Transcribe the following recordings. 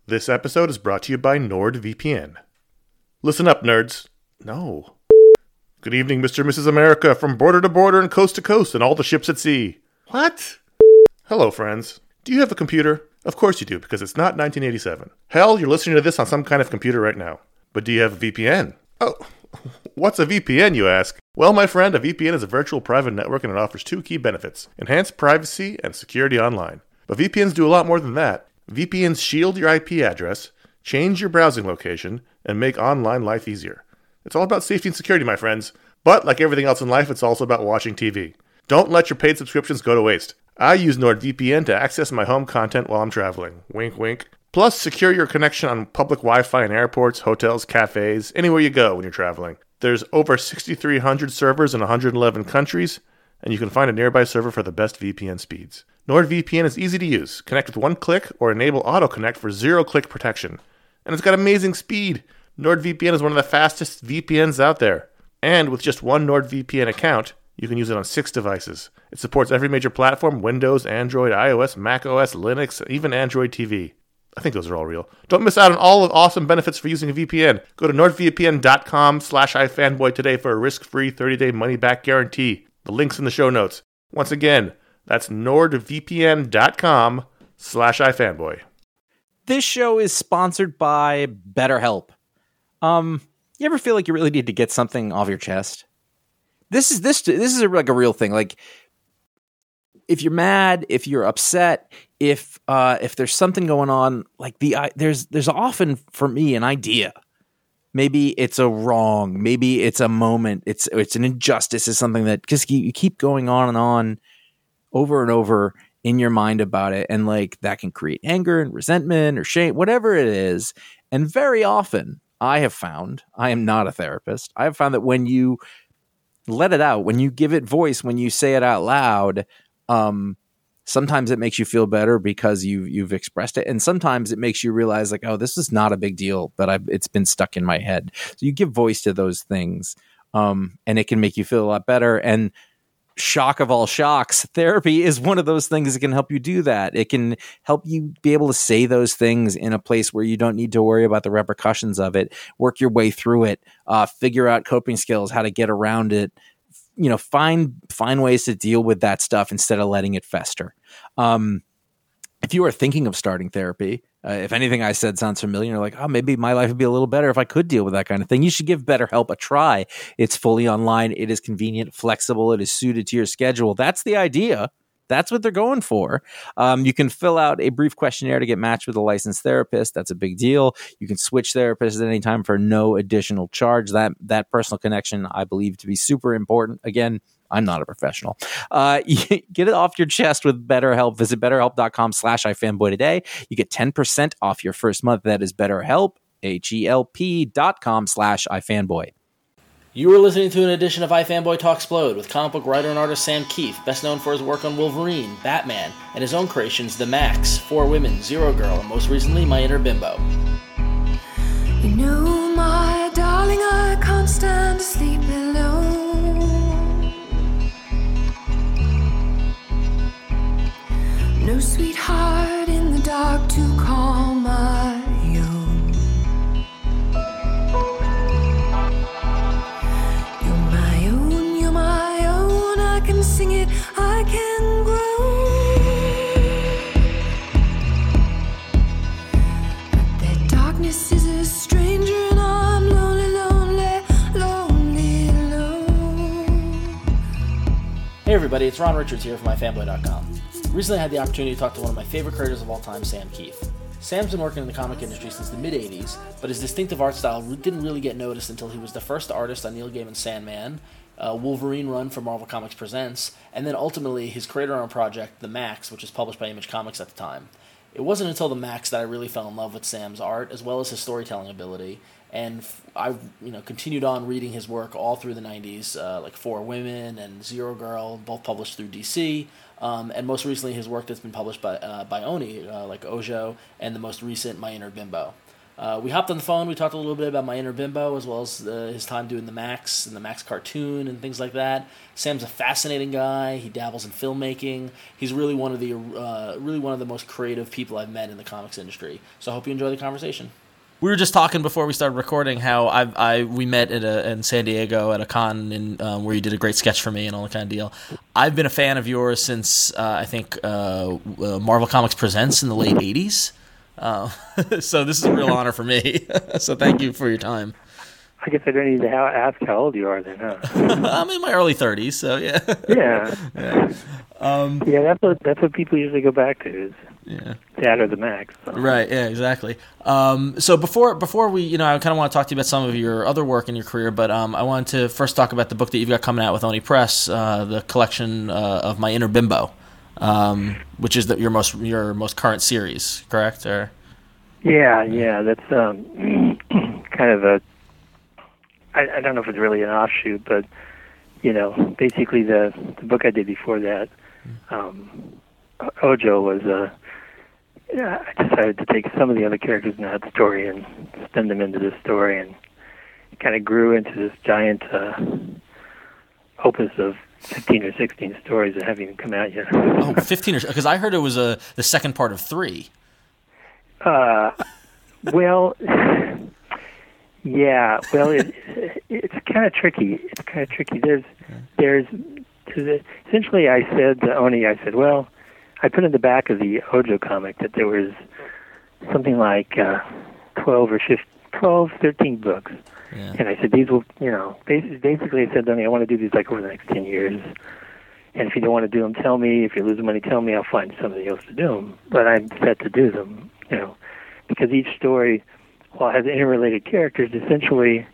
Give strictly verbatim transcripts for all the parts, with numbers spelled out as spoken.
This episode is brought to you by NordVPN. Listen up, nerds. No. Good evening, Mister and Missus America, from border to border and coast to coast and all the ships at sea. What? Hello, friends. Do you have a computer? Of course you do, because it's not nineteen eighty-seven. Hell, you're listening to this on some kind of computer right now. But do you have a V P N? Oh, what's a V P N, you ask? Well, my friend, a V P N is a virtual private network and it offers two key benefits: enhanced privacy and security online. But V P Ns do a lot more than that. V P Ns shield your I P address, change your browsing location, and make online life easier. It's all about safety and security, my friends. But like everything else in life, it's also about watching T V. Don't let your paid subscriptions go to waste. I use NordVPN to access my home content while I'm traveling. Wink, wink. Plus, secure your connection on public Wi-Fi in airports, hotels, cafes, anywhere you go when you're traveling. There's over six thousand three hundred servers in one hundred eleven countries, and you can find a nearby server for the best V P N speeds. NordVPN is easy to use. Connect with one click or enable auto-connect for zero-click protection. And it's got amazing speed. NordVPN is one of the fastest V P Ns out there. And with just one NordVPN account, you can use it on six devices. It supports every major platform: Windows, Android, iOS, macOS, Linux, even Android T V. I think those are all real. Don't miss out on all the awesome benefits for using a V P N. Go to nordvpn.com slash ifanboy today for a risk-free thirty-day money-back guarantee. The link's in the show notes. Once again, that's nordvpn.com slash ifanboy. This show is sponsored by BetterHelp. Um, you ever feel like you really need to get something off your chest? This is this this is a, like a real thing. Like, if you're mad, if you're upset, if uh, if there's something going on, like the uh, there's there's often for me an idea. Maybe it's a wrong. Maybe it's a moment. It's it's an injustice. It's something that just you, you keep going on and on, over and over in your mind about it, and like that can create anger and resentment or shame, whatever it is. And very often, I have found, I am not a therapist, I have found that when you let it out, when you give it voice, when you say it out loud, um, sometimes it makes you feel better because you've you've expressed it, and sometimes it makes you realize like, oh, this is not a big deal, but I've, it's been stuck in my head. So you give voice to those things, um, and it can make you feel a lot better. And shock of all shocks, therapy is one of those things that can help you do that. It can help you be able to say those things in a place where you don't need to worry about the repercussions of it, work your way through it, uh, figure out coping skills, how to get around it, you know, find, find ways to deal with that stuff instead of letting it fester. Um, if you are thinking of starting therapy, uh, if anything I said sounds familiar, you're like, oh, maybe my life would be a little better if I could deal with that kind of thing. You should give BetterHelp a try. It's fully online. It is convenient, flexible. It is suited to your schedule. That's the idea. That's what they're going for. Um, you can fill out a brief questionnaire to get matched with a licensed therapist. That's a big deal. You can switch therapists at any time for no additional charge. That that personal connection, I believe, to be super important. Again, I'm not a professional. Uh, get it off your chest with BetterHelp. Visit betterhelp.com slash ifanboy today. You get ten percent off your first month. That is BetterHelp, H-E-L-P dot com slash ifanboy. You are listening to an edition of iFanboy Talksplode with comic book writer and artist Sam Keefe, best known for his work on Wolverine, Batman, and his own creations The Max, Four Women, Zero Girl, and most recently My Inner Bimbo. You know, my darling, I can't stand to sleep alone. No sweetheart in the dark to call my own. You're my own, you're my own. I can sing it, I can grow. But that darkness is a stranger and I'm lonely, lonely, lonely, alone. Hey everybody, it's Ron Richards here from i fanboy dot com. Recently I had the opportunity to talk to one of my favorite creators of all time, Sam Keefe. Sam's been working in the comic industry since the mid-eighties, but his distinctive art style didn't really get noticed until he was the first artist on Neil Gaiman's Sandman, uh, Wolverine run for Marvel Comics Presents, and then ultimately his creator-owned project, The Max, which was published by Image Comics at the time. It wasn't until The Max that I really fell in love with Sam's art, as well as his storytelling ability, and I you know continued on reading his work all through the nineties, uh, like Four Women and Zero Girl, both published through D C, um, and most recently his work that's been published by uh, by Oni, uh, like Ojo, and the most recent My Inner Bimbo. Uh, we hopped on the phone. We talked a little bit about my inner bimbo, as well as uh, his time doing the Max and the Max cartoon and things like that. Sam's a fascinating guy. He dabbles in filmmaking. He's really one of the uh, really one of the most creative people I've met in the comics industry. So I hope you enjoy the conversation. We were just talking before we started recording how I I we met at a, in San Diego at a con in, um, where you did a great sketch for me and all that kind of deal. I've been a fan of yours since uh, I think uh, uh, Marvel Comics Presents in the late eighties. Uh, so this is a real honor for me. So thank you for your time. I guess I don't need to ha- ask how old you are then, huh? I'm in my early thirties, so yeah. Yeah. yeah. Um, yeah, that's what that's what people usually go back to is yeah. Dad or the Max. So. Right. Yeah. Exactly. Um, so before before we, you know, I kind of want to talk to you about some of your other work in your career, but um, I wanted to first talk about the book that you've got coming out with Oni Press, uh, the collection uh, of My Inner Bimbo, um, which is the, your most your most current series, correct? Or yeah, yeah, that's um, kind of a. I, I don't know if it's really an offshoot, but you know, basically the the book I did before that, um, Ojo was a. Yeah, I decided to take some of the other characters in that story and spin them into this story, and it kind of grew into this giant uh, opus of fifteen or sixteen stories that haven't even come out yet. Oh, fifteen or because I heard it was a the second part of three. Uh, well, yeah, well, it, it's kind of tricky. It's kind of tricky. There's, there's, there's essentially, I said to Oni, I said, well, I put in the back of the Ojo comic that there was something like uh, twelve or fifteen, twelve, thirteen books. Yeah. And I said, these will, you know, basically, basically I said to Oni, I want to do these like over the next ten years. And if you don't want to do them, tell me. If you're losing money, tell me. I'll find somebody else to do them. But I'm set to do them, you know, because each story, while it has interrelated characters, essentially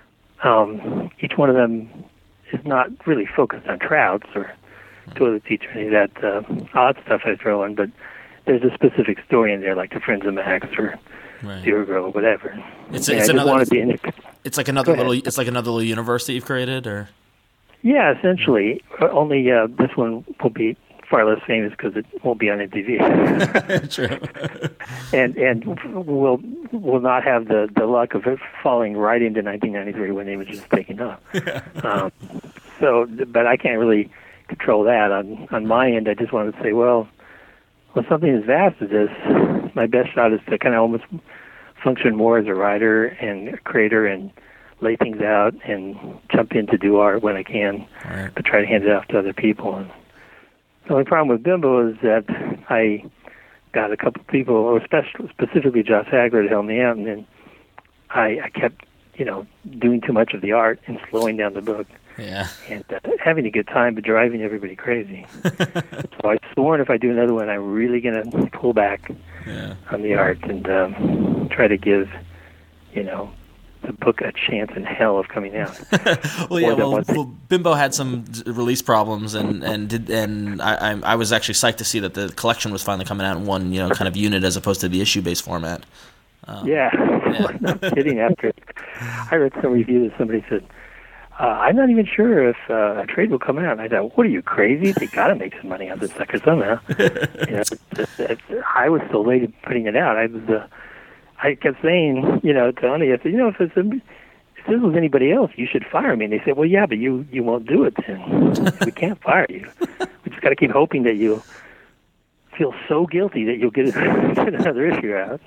um, each one of them is not really focused on trouts or toilet seats or any of that uh, odd stuff I throw in, but there's a specific story in there, like the Friends of Max or Right. Zero Girl or whatever. It's And it's I just another. want It's, to be in it. it's like another Go ahead. little. It's like another little universe that you've created, or Yeah, essentially. Uh, Only uh, this one will be far less famous because it won't be on M T V, true. and and will will not have the, the luck of it falling right into nineteen ninety-three when Image was taking off. um, so, but I can't really control that on on my end. I just wanted to say, well, with something as vast as this, my best shot is to kind of almost function more as a writer and a creator and lay things out and jump in to do art when I can, Right. but try to hand it off to other people. And the only problem with Bimbo is that I got a couple people, or especially specifically Josh Hagler, to help me out, and then I, I kept, you know, doing too much of the art and slowing down the book. Yeah. And uh, having a good time, but driving everybody crazy. So I sworn if I do another one, I'm really going to pull back Yeah. on the art and um, try to give, you know, the book a chance in hell of coming out. Well, yeah. More than Well, one thing. well, Bimbo had some d- release problems, and and did and I, I I was actually psyched to see that the collection was finally coming out in one, you know, kind of unit as opposed to the issue based format. Um, Yeah, Yeah. no kidding. After I read some review that somebody said, uh, I'm not even sure if uh, a trade will come out. And I thought, what are you, crazy? They got to make some money on this sucker somehow. you know, it's, it's, I was so late at putting it out. I was, uh, I kept saying, you know, to Ani, I said, you know, if it's a, if this was anybody else, you should fire me. And they said, well, yeah, but you you won't do it then. We can't fire you. We just got to keep hoping that you feel so guilty that you'll get, get another issue out.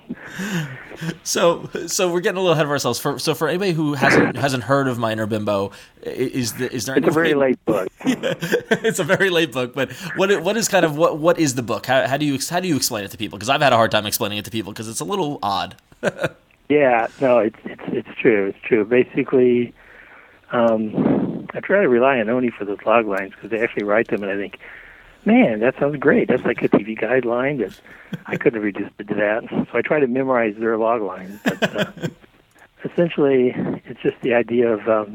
So, so we're getting a little ahead of ourselves. For, so, for anybody who hasn't hasn't heard of My Inner Bimbo, i- is the, is there? It's any a very way- late book. It's a very late book, but what i- what is kind of what what is the book? How how do you how do you explain it to people? Because I've had a hard time explaining it to people because it's a little odd. Yeah, no, it's it's it's true. It's true. Basically, um, I try to rely on Oni for those log lines because they actually write them, and I think, man, that sounds great. That's like a T V guideline that I couldn't have reduced it to that. So I try to memorize their log lines. But, uh, essentially, it's just the idea of, um,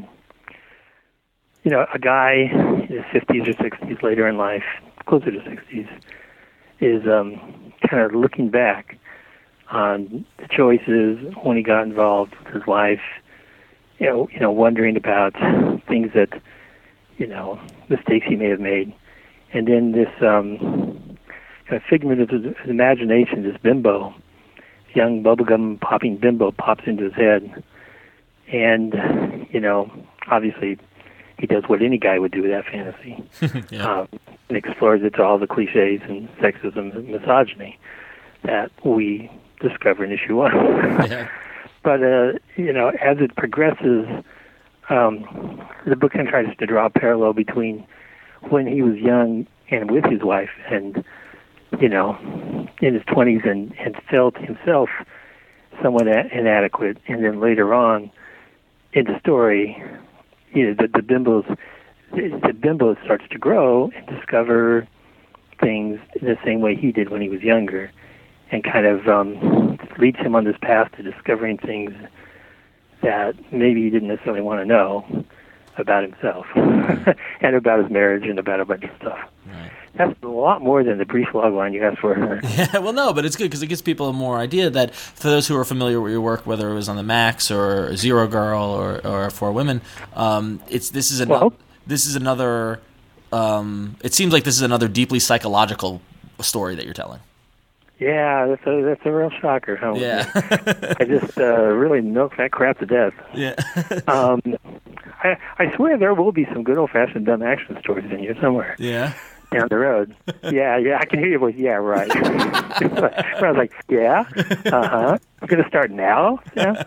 you know, a guy in his fifties or sixties, later in life, closer to sixties, is um, kind of looking back on the choices when he got involved with his life, you know, you know, wondering about things that, you know, mistakes he may have made. And then this um, kind of figment of his, his imagination, this Bimbo, young bubblegum popping bimbo pops into his head. And, you know, obviously he does what any guy would do with that fantasy. Yeah. um, and explores it to all the cliches and sexism and misogyny that we discover in issue one. Yeah. But, uh, you know, as it progresses, um, the book kind of tries to draw a parallel between when he was young and with his wife and, you know, in his twenties and, and felt himself somewhat a- inadequate. And then later on in the story, you know, the, the bimbos, the, the bimbo starts to grow and discover things in the same way he did when he was younger, and kind of um, leads him on this path to discovering things that maybe he didn't necessarily want to know about himself and about his marriage and about a bunch of stuff. Right. That's a lot more than the brief log line you asked for. Yeah, well, no, but it's good because it gives people a more idea that for those who are familiar with your work, whether it was on the Max or Zero Girl or, or For Women, um, it's this is another. Well, this is another. Um, it seems like this is another deeply psychological story that you're telling. Yeah, that's a that's a real shocker. Huh? Yeah. I just uh, really milked that crap to death. Yeah. um, I I swear there will be some good old fashioned dumb action stories in here somewhere. Yeah. Down the road. Yeah, yeah, I can hear your voice. Yeah, right. I was like, yeah, uh-huh. I'm going to start now? Yeah.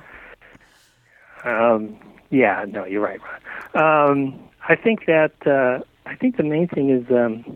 Um, yeah, no, you're right, Ron. Um, I think that, uh, I think the main thing is, um,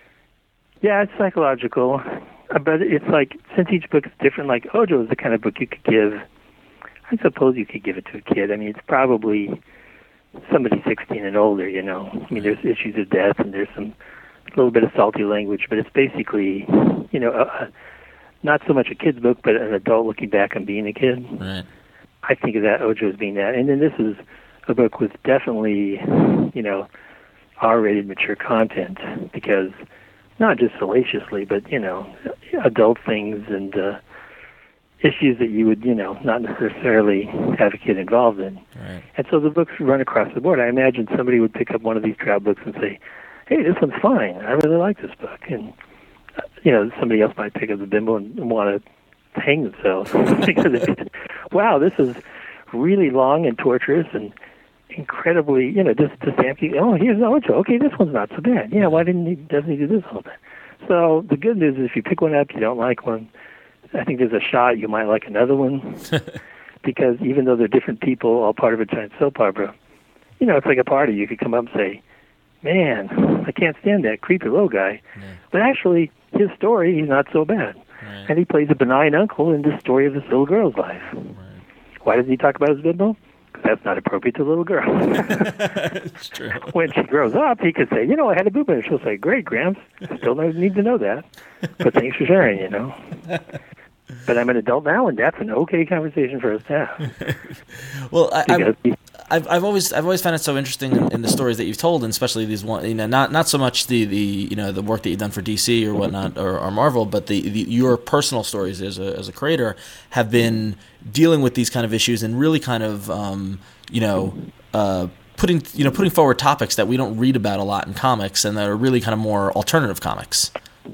yeah, it's psychological, but it's like, since each book is different, like Ojo is the kind of book you could give, I suppose you could give it to a kid. I mean, it's probably somebody sixteen and older, you know. I mean, there's issues of death and there's some, a little bit of salty language, but it's basically, you know, a, a, not so much a kid's book, but an adult looking back on being a kid. Right. I think of that, Ojo, as being that. And then this is a book with definitely, you know, R-rated mature content, because not just salaciously, but, you know, adult things and uh, issues that you would, you know, not necessarily have a kid involved in. Right. And so the books run across the board. I imagine somebody would pick up one of these Trout books and say, hey, this one's fine. I really like this book. And, uh, you know, somebody else might pick up the bimbo and, and want to hang themselves. because it, wow, this is really long and torturous and incredibly, you know, just to stamp you, oh, here's Ojo. Okay, this one's not so bad. Yeah, why didn't he, doesn't he do this all the time? So the good news is if you pick one up, you don't like one, I think there's a shot you might like another one. Because even though they're different people, all part of a giant soap opera, you know, it's like a party. You could come up and say, man, I can't stand that creepy little guy. Yeah. But actually, his story, he's not so bad. Right. And he plays a benign uncle in this story of this little girl's life. Right. Why doesn't he talk about his bimbo? Because that's not appropriate to a little girl. It's true. When she grows up, he could say, you know, I had a boob, and she'll say, great, Gramps. Still need to know that. But thanks for sharing, you know. But I'm an adult now, and that's an okay conversation for us to have. Well, I, I've, I've I've always I've always found it so interesting in, in the stories that you've told, and especially these one, you know, not not so much the, the you know the work that you've done for D C or whatnot or, or Marvel, but the, the your personal stories as a as a creator have been dealing with these kind of issues and really kind of um, you know. Uh, putting you know putting forward topics that we don't read about a lot in comics, and that are really kind of more alternative comics.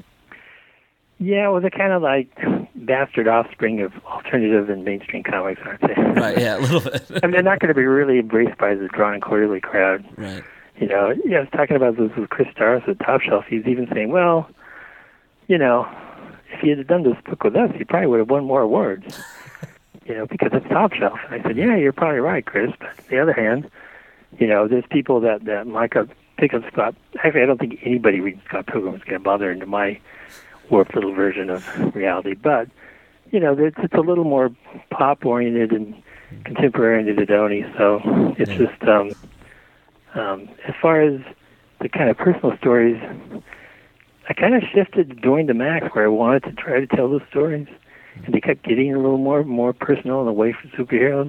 Yeah, well, they're kind of like bastard offspring of alternative and mainstream comics, aren't they? Right, yeah, a little bit. I mean, they're not going to be really embraced by the drawn and quarterly crowd. Right. You know, yeah, I was talking about this with Chris Starrs at Top Shelf. He's even saying, well, you know, if he had done this book with us, he probably would have won more awards, you know, because it's Top Shelf. And I said, yeah, you're probably right, Chris. But on the other hand, you know, there's people that, that might pick up Scott. Actually, I don't think anybody reading Scott Pilgrim is going to bother into my warped little version of reality, but you know, it's, it's a little more pop-oriented and contemporary-oriented Oni, so it's yeah. just, um, um, as far as the kind of personal stories, I kind of shifted during the Max where I wanted to try to tell those stories, and they kept getting a little more more personal and away from superheroes,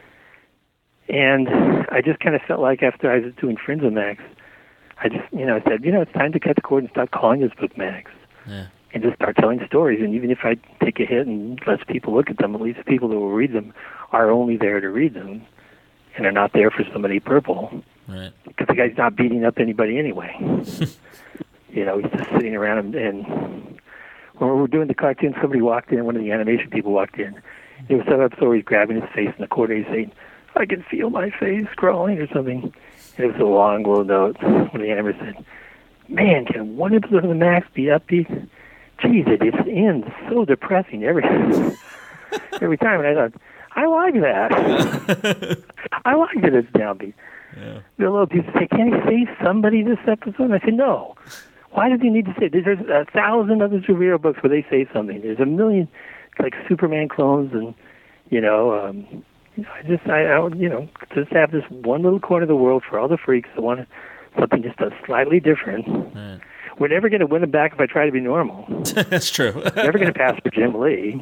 and I just kind of felt like after I was doing Friends of Max, I just, you know, I said, you know, it's time to cut the cord and stop calling this book Max. Yeah. And just start telling stories. And even if I take a hit and let people look at them, at least the people that will read them are only there to read them and are not there for somebody purple. Right. Because the guy's not beating up anybody anyway. You know, he's just sitting around and, and when we were doing the cartoon, somebody walked in, one of the animation people walked in. There was some episode where he's grabbing his face in the corner, he's saying, I can feel my face crawling or something. And it was a long, low note. One of the animators said, man, can one episode of the Max be upbeat? Geez, it just ends so depressing every every time. And I thought, I like that. I like that it's downbeat. Yeah. There are a lot of people say, can he save somebody this episode? And I said, no. Why does he need to say? There's a thousand other superhero books where they say something. There's a million, like Superman clones, and you know, um, you know I just, I, I, you know, just have this one little corner of the world for all the freaks that want something just a slightly different. Right. We're never going to win them back if I try to be normal. That's true. Never going to pass for Jim Lee.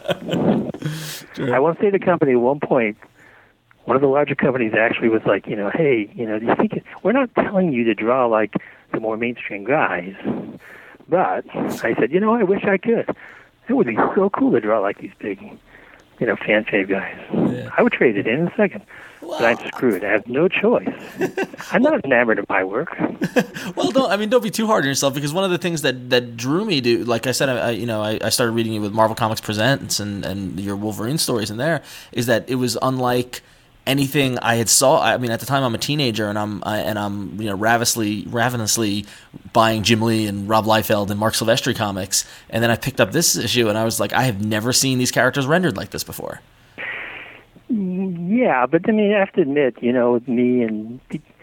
I won't say the company at one point. One of the larger companies actually was like, you know, hey, you know, do you think it, we're not telling you to draw like the more mainstream guys, but I said, you know, I wish I could. It would be so cool to draw like these big, you know, fan fave guys. Yeah. I would trade it in a second, Wow. but I'm screwed. I have no choice. I'm not enamored of my work. Well, don't I mean don't be too hard on yourself, because one of the things that, that drew me to, like I said, I, you know, I, I started reading it with Marvel Comics Presents and, and your Wolverine stories in there, is that it was unlike anything I had saw. I mean, at the time I'm a teenager and I'm I, and I'm you know ravenously ravenously buying Jim Lee and Rob Liefeld and Mark Silvestri comics, and then I picked up this issue and I was like, I have never seen these characters rendered like this before. Yeah, but I mean, I have to admit, you know, with me and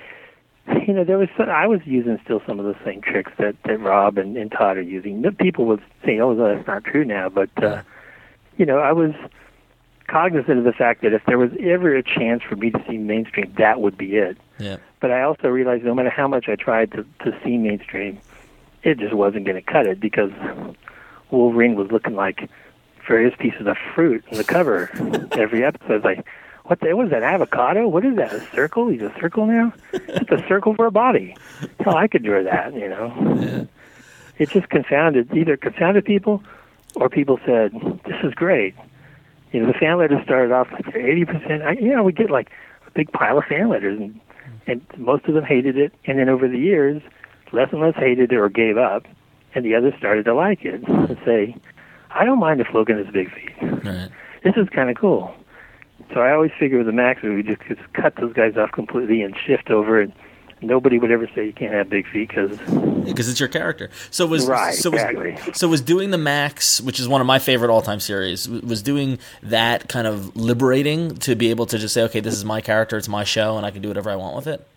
you know, there was some, I was using still some of the same tricks that, that Rob and, and Todd are using. People would say, "Oh, that's not true now," but uh, you know, I was cognizant of the fact that if there was ever a chance for me to see mainstream, that would be it. Yeah. But I also realized no matter how much I tried to, to see mainstream, it just wasn't going to cut it, because Wolverine was looking like various pieces of fruit in the cover every episode. It's like, what the, what is that, avocado? What is that, a circle? He's a circle now? It's a circle for a body. Hell, I could draw that, you know. Yeah. It just confounded, either confounded people, or people said, this is great. You know, the fan letters started off like eighty percent. I, you know, we get like a big pile of fan letters, and, and most of them hated it. And then over the years, less and less hated it or gave up, and the others started to like it and say, I don't mind if Logan has big feet. Right. This is kind of cool. So I always figure with the Max, we would just, just cut those guys off completely and shift over, and nobody would ever say you can't have big feet, because Because it's your character. So was Right, so was, exactly. so was doing the Max, which is one of my favorite all time series, was doing that kind of liberating to be able to just say, okay, this is my character, it's my show, and I can do whatever I want with it.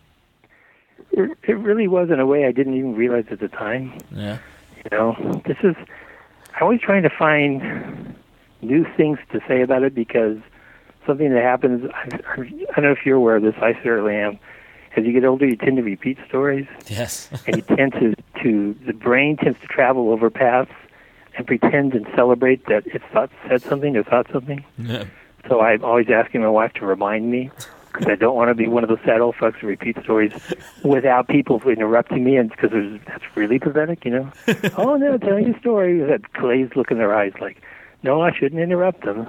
it, it really was in a way I didn't even realize at the time. Yeah. You know, this is, I'm always trying to find new things to say about it, because something that happens, I, I don't know if you're aware of this, I certainly am. As you get older, you tend to repeat stories, Yes. and you tend to, to, the brain tends to travel over paths and pretend and celebrate that it thought, said something or thought something. Yeah. So I'm always asking my wife to remind me, because I don't want to be one of those sad old fucks who repeat stories without people interrupting me, and because that's really pathetic, you know. Oh, no, tell me a story. That glazed look in their eyes, like, no, I shouldn't interrupt them.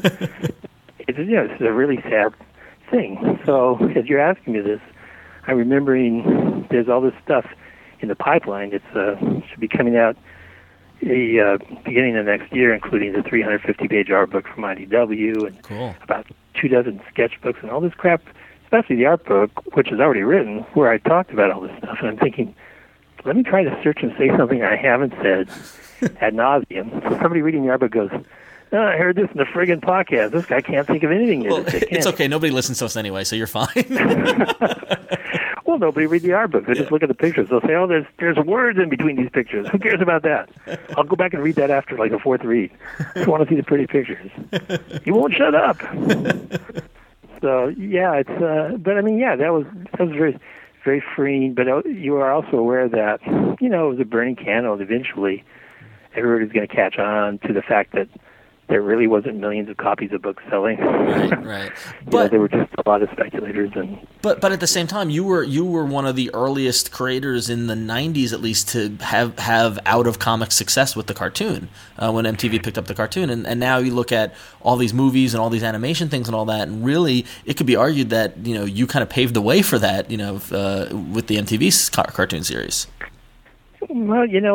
It's, you know, it's a really sad thing. So as you're asking me this, I'm remembering there's all this stuff in the pipeline. It's uh, should be coming out the uh, beginning of next year, including the three hundred fifty page art book from I D W and Cool. about two dozen sketchbooks and all this crap, especially the art book, which is already written, where I talked about all this stuff. And I'm thinking, let me try to search and say something I haven't said ad nauseum. Somebody reading the art book goes, oh, I heard this in the friggin' podcast. This guy can't think of anything. Well, to say. it's okay. Nobody listens to us anyway, so you're fine. Well, nobody read the art book. They just look at the pictures. They'll say, oh, there's there's words in between these pictures. Who cares about that? I'll go back and read that after like a fourth read. I just want to see the pretty pictures. You won't shut up. So, yeah, it's, uh, but I mean, yeah, that was, that was very, very freeing. But you are also aware that, you know, it was a burning candle, and eventually everybody's going to catch on to the fact that there really wasn't millions of copies of books selling. Right, right. You know, But there were just a lot of speculators, and But but at the same time, you were you were one of the earliest creators in the nineties, at least, to have have out of comic success with the cartoon uh, when M T V picked up the cartoon, and and now you look at all these movies and all these animation things and all that, and really it could be argued that you know you kind of paved the way for that, you know, uh, with the M T V car- cartoon series. well, you know, it's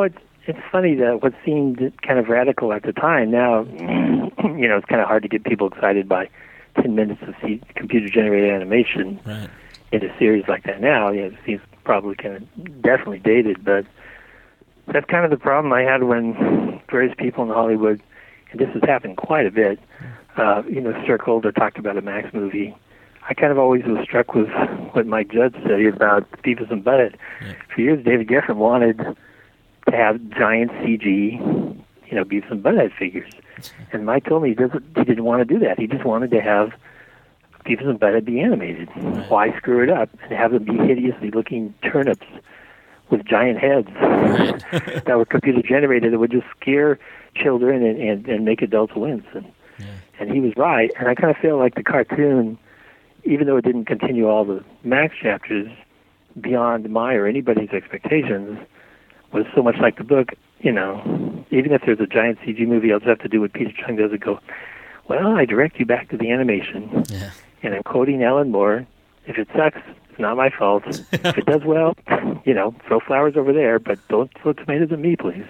it's funny that what seemed kind of radical at the time, now, you know, it's kind of hard to get people excited by ten minutes of computer-generated animation right. in a series like that now. You know, it seems probably kind of definitely dated, but that's kind of the problem I had when various people in Hollywood, and this has happened quite a bit, uh, you know, circled or talked about a Max movie. I kind of always was struck with what Mike Judge said about Beavis and Butthead. Yeah. For years, David Geffen wanted to have giant C G, you know, Beavis and Butthead figures. And Mike told me he, doesn't, he didn't want to do that. He just wanted to have Beavis and Butthead be animated. Right. Why screw it up and have them be hideously looking turnips with giant heads Right. that were computer generated that would just scare children and, and, and make adults wince. And, Yeah. and he was right. And I kind of feel like the cartoon, even though it didn't continue all the Max chapters beyond my or anybody's expectations, was so much like the book, you know, even if there's a giant C G movie, I'll just have to do what Peter Chung does and go, well, I direct you back to the animation. Yeah. And I'm quoting Alan Moore. If it sucks, it's not my fault. If it does well, you know, throw flowers over there, but don't throw tomatoes at me, please.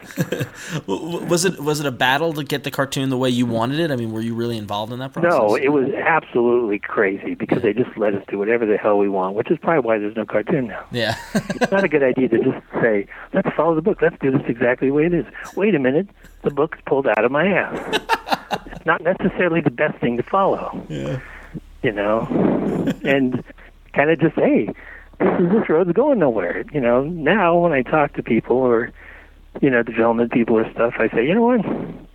Was it was it a battle to get the cartoon the way you wanted it? I mean, were you really involved in that process? No, it was absolutely crazy because they just let us do whatever the hell we want, which is probably why there's no cartoon now. Yeah. It's not a good idea to just say, let's follow the book. Let's do this exactly the way it is. Wait a minute. The book's pulled out of my ass. It's not necessarily the best thing to follow. Yeah. You know? And kind of just, hey, this is this road's going nowhere. You know, now when I talk to people or, you know, development people or stuff, I say, you know what?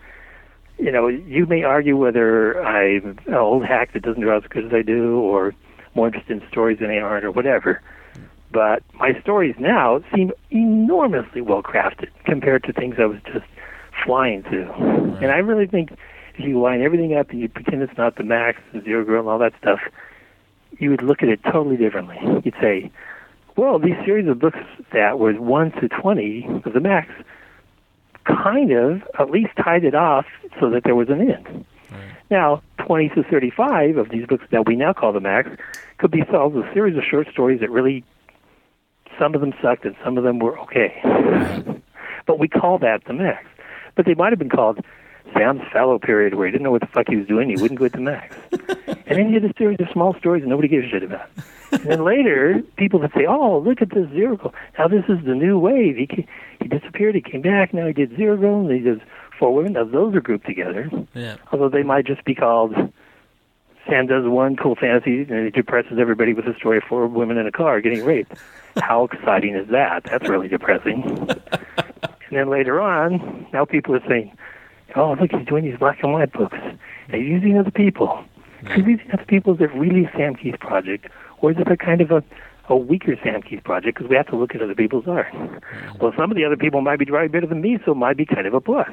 You know, you may argue whether I'm an old hack that doesn't draw as good as I do or more interested in stories than they aren't or whatever. But my stories now seem enormously well-crafted compared to things I was just flying through. Right. And I really think if you line everything up and you pretend it's not the Max, the Zero Girl, and all that stuff, you would look at it totally differently. You'd say, well, these series of books that was one to twenty of the Max kind of at least tied it off so that there was an end. Right. Now, twenty to thirty-five of these books that we now call the Max could be solved with a series of short stories that really, some of them sucked and some of them were okay. But we call that the Max. But they might have been called Sam's fallow period where he didn't know what the fuck he was doing. He wouldn't go to the Max. And then you had a series of small stories that nobody gave a shit about. And then later, people would say, oh, look at this Zero Girl. Now this is the new wave. He came, he disappeared, he came back, now he did Zero Girl, and he does Four Women. Now those are grouped together. Yeah. Although they might just be called Sam does one cool fantasy and he depresses everybody with a story of four women in a car getting raped. How exciting is that? That's really depressing. And then later on, now people are saying, oh, look, he's doing these black and white books. And he's using other people. Yeah. He's using other people. Is it really Sam Keith's project? Or is it a kind of a, a weaker Sam Keith project? Because we have to look at other people's art. Yeah. Well, some of the other people might be drawing better than me, so it might be kind of a plus.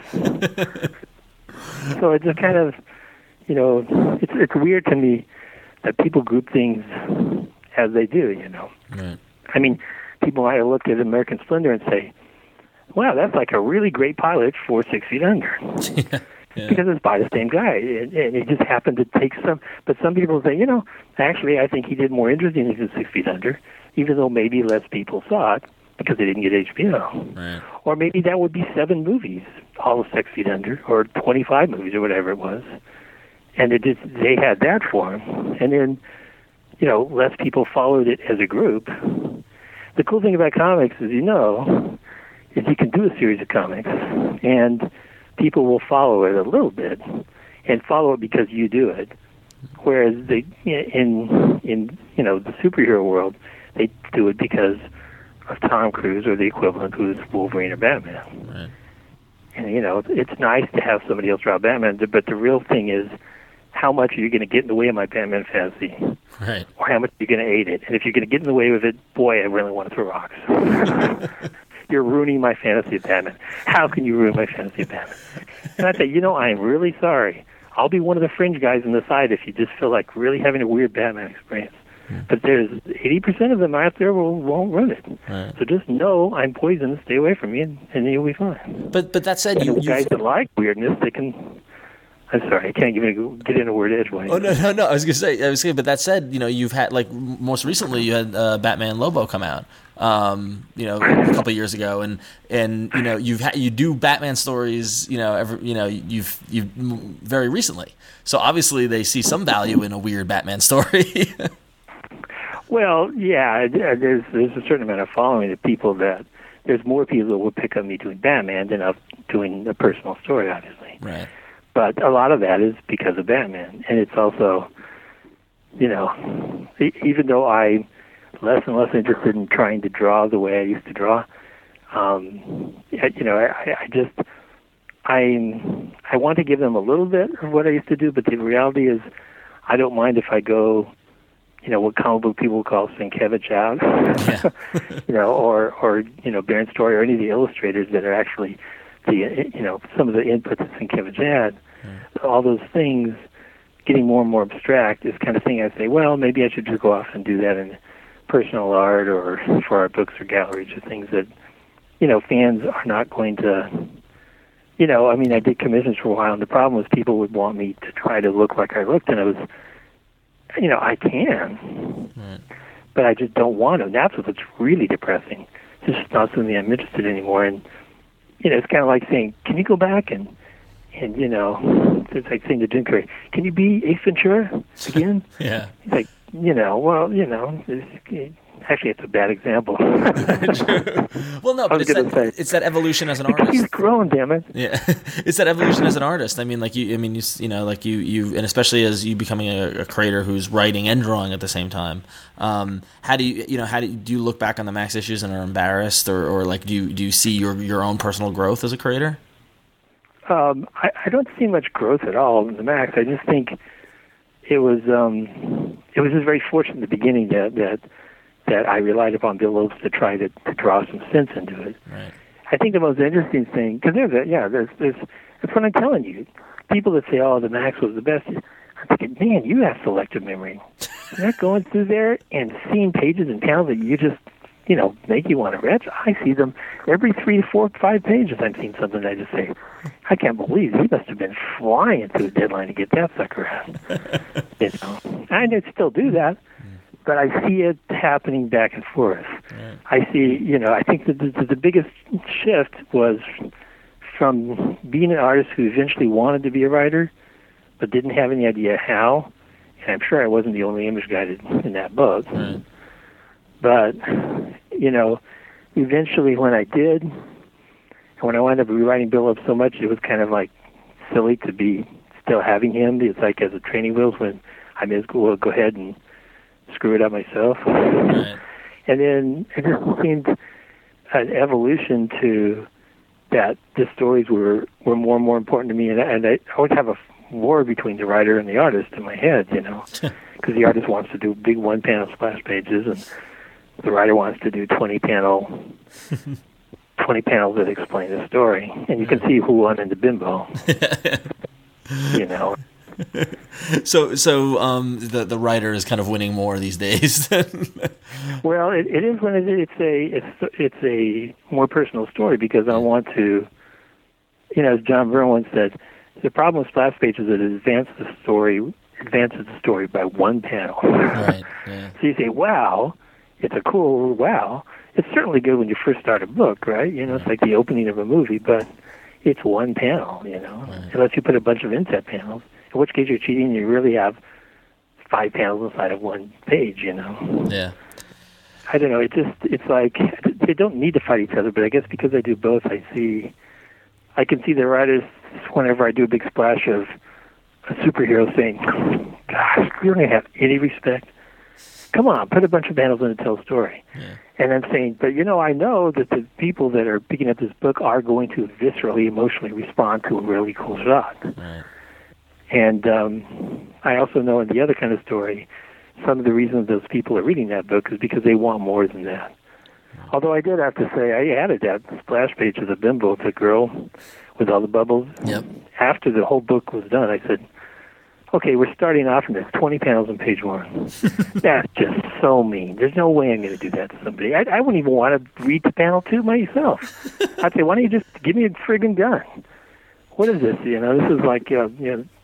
So it's just kind of, you know, it's it's weird to me that people group things as they do, you know. Right. I mean, people might have looked at American Splendor and say, wow, that's like a really great pilot for Six Feet Under. Yeah. Yeah. Because it's by the same guy. And, and it just happened to take some, but some people say, you know, actually I think he did more interesting things than Six Feet Under, even though maybe less people saw it because they didn't get H B O. Right. Or maybe that would be seven movies, all of Six Feet Under, or twenty-five movies or whatever it was. And it just, they had that for him. And then, you know, less people followed it as a group. The cool thing about comics is, you know, is you can do a series of comics, and people will follow it a little bit, and follow it because you do it. Whereas they, in in you know the superhero world, they do it because of Tom Cruise or the equivalent, who's Wolverine or Batman. Right. And you know, it's nice to have somebody else draw Batman, but the real thing is, how much are you going to get in the way of my Batman fantasy? Right. Or how much are you going to aid it? And if you're going to get in the way of it, boy, I really want to throw rocks. You're ruining my fantasy of Batman. How can you ruin my fantasy of Batman? And I say, you know, I'm really sorry. I'll be one of the fringe guys on the side if you just feel like really having a weird Batman experience. Mm. But there's eighty percent of them out there will, won't run it. Right. So just know I'm poisonous. Stay away from me, and, and you'll be fine. But but that said, and you the guys that like weirdness, they can... I'm sorry, I can't get, get in a word edgewise. Oh no, no, no! I was gonna say, I was gonna, but that said, you know, you've had like most recently, you had uh, Batman Lobo come out, um, you know, a couple of years ago, and and you know, you've had you do Batman stories, you know, every you know, you've you've very recently, so obviously they see some value in a weird Batman story. Well, yeah, there's there's a certain amount of following of people that there's more people that will pick up me doing Batman than of doing a personal story, obviously. Right. But a lot of that is because of Batman, and it's also, you know, even though I'm less and less interested in trying to draw the way I used to draw, um, you know, I, I just I I want to give them a little bit of what I used to do, but the reality is, I don't mind if I go, you know, what comic book people call Sienkiewicz out, Yeah. you know, or or you know, Baron Story or any of the illustrators that are actually the, you know, some of the inputs that Sienkiewicz had, mm. all those things getting more and more abstract is kind of thing I say, well, maybe I should just go off and do that in personal art or for our books or galleries or things that, you know, fans are not going to, you know, I mean, I did commissions for a while, and the problem was people would want me to try to look like I looked, and it was, you know, I can, right. but I just don't want to. And that's what's really depressing. It's just not something I'm interested in anymore. And, you know, it's kind of like saying, can you go back and, and you know, it's like saying to Jim Carrey, can you be Ace Ventura again? Yeah. He's like, you know, well, you know, it's, actually, it's a bad example. Well, no, but it's that, say, it's that evolution as an because artist. He's grown, damn it. Yeah, it's that evolution as an artist. I mean, like you, I mean, you, you know, like you, you, and especially as you becoming a, a creator who's writing and drawing at the same time. Um, how do you, you know, how do you, do you look back on the Max issues and are embarrassed, or, or like do you, do you see your your own personal growth as a creator? Um, I, I don't see much growth at all in the Max. I just think it was, um, it was just very fortunate in the beginning that that. that I relied upon Bill Lopes to try to, to draw some sense into it. Right. I think the most interesting thing, because there's a, yeah, there's, there's, that's what I'm telling you. People that say, oh, the Max was the best, I'm thinking, man, you have selective memory. You're not going through there and seeing pages and panels that you just, you know, make you want to retch. I see them every three, four, five pages. I'm seeing something that I just say, I can't believe he must have been flying through the deadline to get that sucker out. You know, I still do that. But I see it happening back and forth. Right. I see, you know, I think that the, the biggest shift was from being an artist who eventually wanted to be a writer, but didn't have any idea how. And I'm sure I wasn't the only image guy in that book. Right. But, you know, eventually when I did, and when I wound up rewriting Bill up so much, it was kind of like silly to be still having him. It's like as a training wheels when I may as well go ahead and screw it up myself. Right. And then it just seemed an evolution to that the stories were, were more and more important to me, and, and I always have a war between the writer and the artist in my head, you know, because the artist wants to do big one-panel splash pages, and the writer wants to do twenty-panel twenty panels that explain the story, and you can see who won in the bimbo, you know. So, so um, the the writer is kind of winning more these days. Well, it, it is when it, it's a it's it's a more personal story, because I want to, you know, as John Byrne once said, the problem with splash pages is that it advances the story advances the story by one panel. Right. Yeah. So you say, wow, it's a cool wow. It's certainly good when you first start a book, right? You know, it's like the opening of a movie, but it's one panel, you know, right. Unless you put a bunch of inset panels. In which case you're cheating and you really have five panels inside of one page, you know. Yeah. I don't know, it just, it's like, they don't need to fight each other, but I guess because I do both, I see, I can see the writers, whenever I do a big splash of a superhero saying, gosh, you don't have any respect. Come on, put a bunch of panels in and tell a story. Yeah. And I'm saying, but you know, I know that the people that are picking up this book are going to viscerally, emotionally respond to a really cool shot. Right. And um, I also know in the other kind of story, some of the reasons those people are reading that book is because they want more than that. Although I did have to say, I added that splash page of the bimbo, the girl with all the bubbles. Yep. After the whole book was done, I said, okay, we're starting off and there's twenty panels on page one. That's just so mean. There's no way I'm going to do that to somebody. I, I wouldn't even want to read the panel two myself. I'd say, why don't you just give me a friggin' gun? What is this? You know, this is like, uh, you know,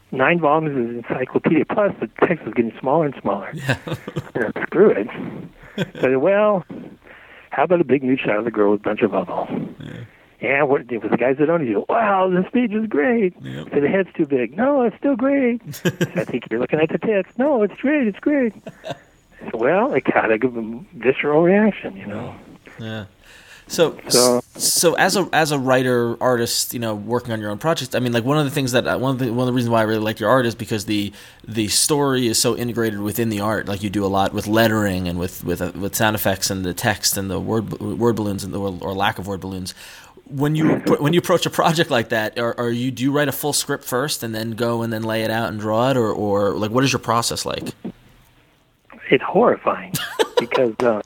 nine volumes of encyclopedia. Plus, the text was getting smaller and smaller. Yeah. You know, screw it. So I said, well, how about a big nude shot of the girl with a bunch of eyeballs? Yeah. And what, with the guys that own it, you go, wow, this page is great. Yep. So the head's too big. No, it's still great. So I think you're looking at the tits. No, it's great. It's great. So, well, it kind of gives a visceral reaction, you know. Yeah. So, so, so as a as a writer, artist, you know, working on your own project, I mean, like one of the things that one of the one of the reasons why I really like your art is because the the story is so integrated within the art. Like you do a lot with lettering and with with uh, with sound effects and the text and the word word balloons and the, or lack of word balloons. When you when you approach a project like that, are, are you do you write a full script first and then go and then lay it out and draw it, or or like what is your process like? It's horrifying because. Um,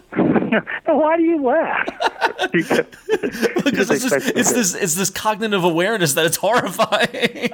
why do you laugh? because because it's, this, it's this it's this cognitive awareness that it's horrifying.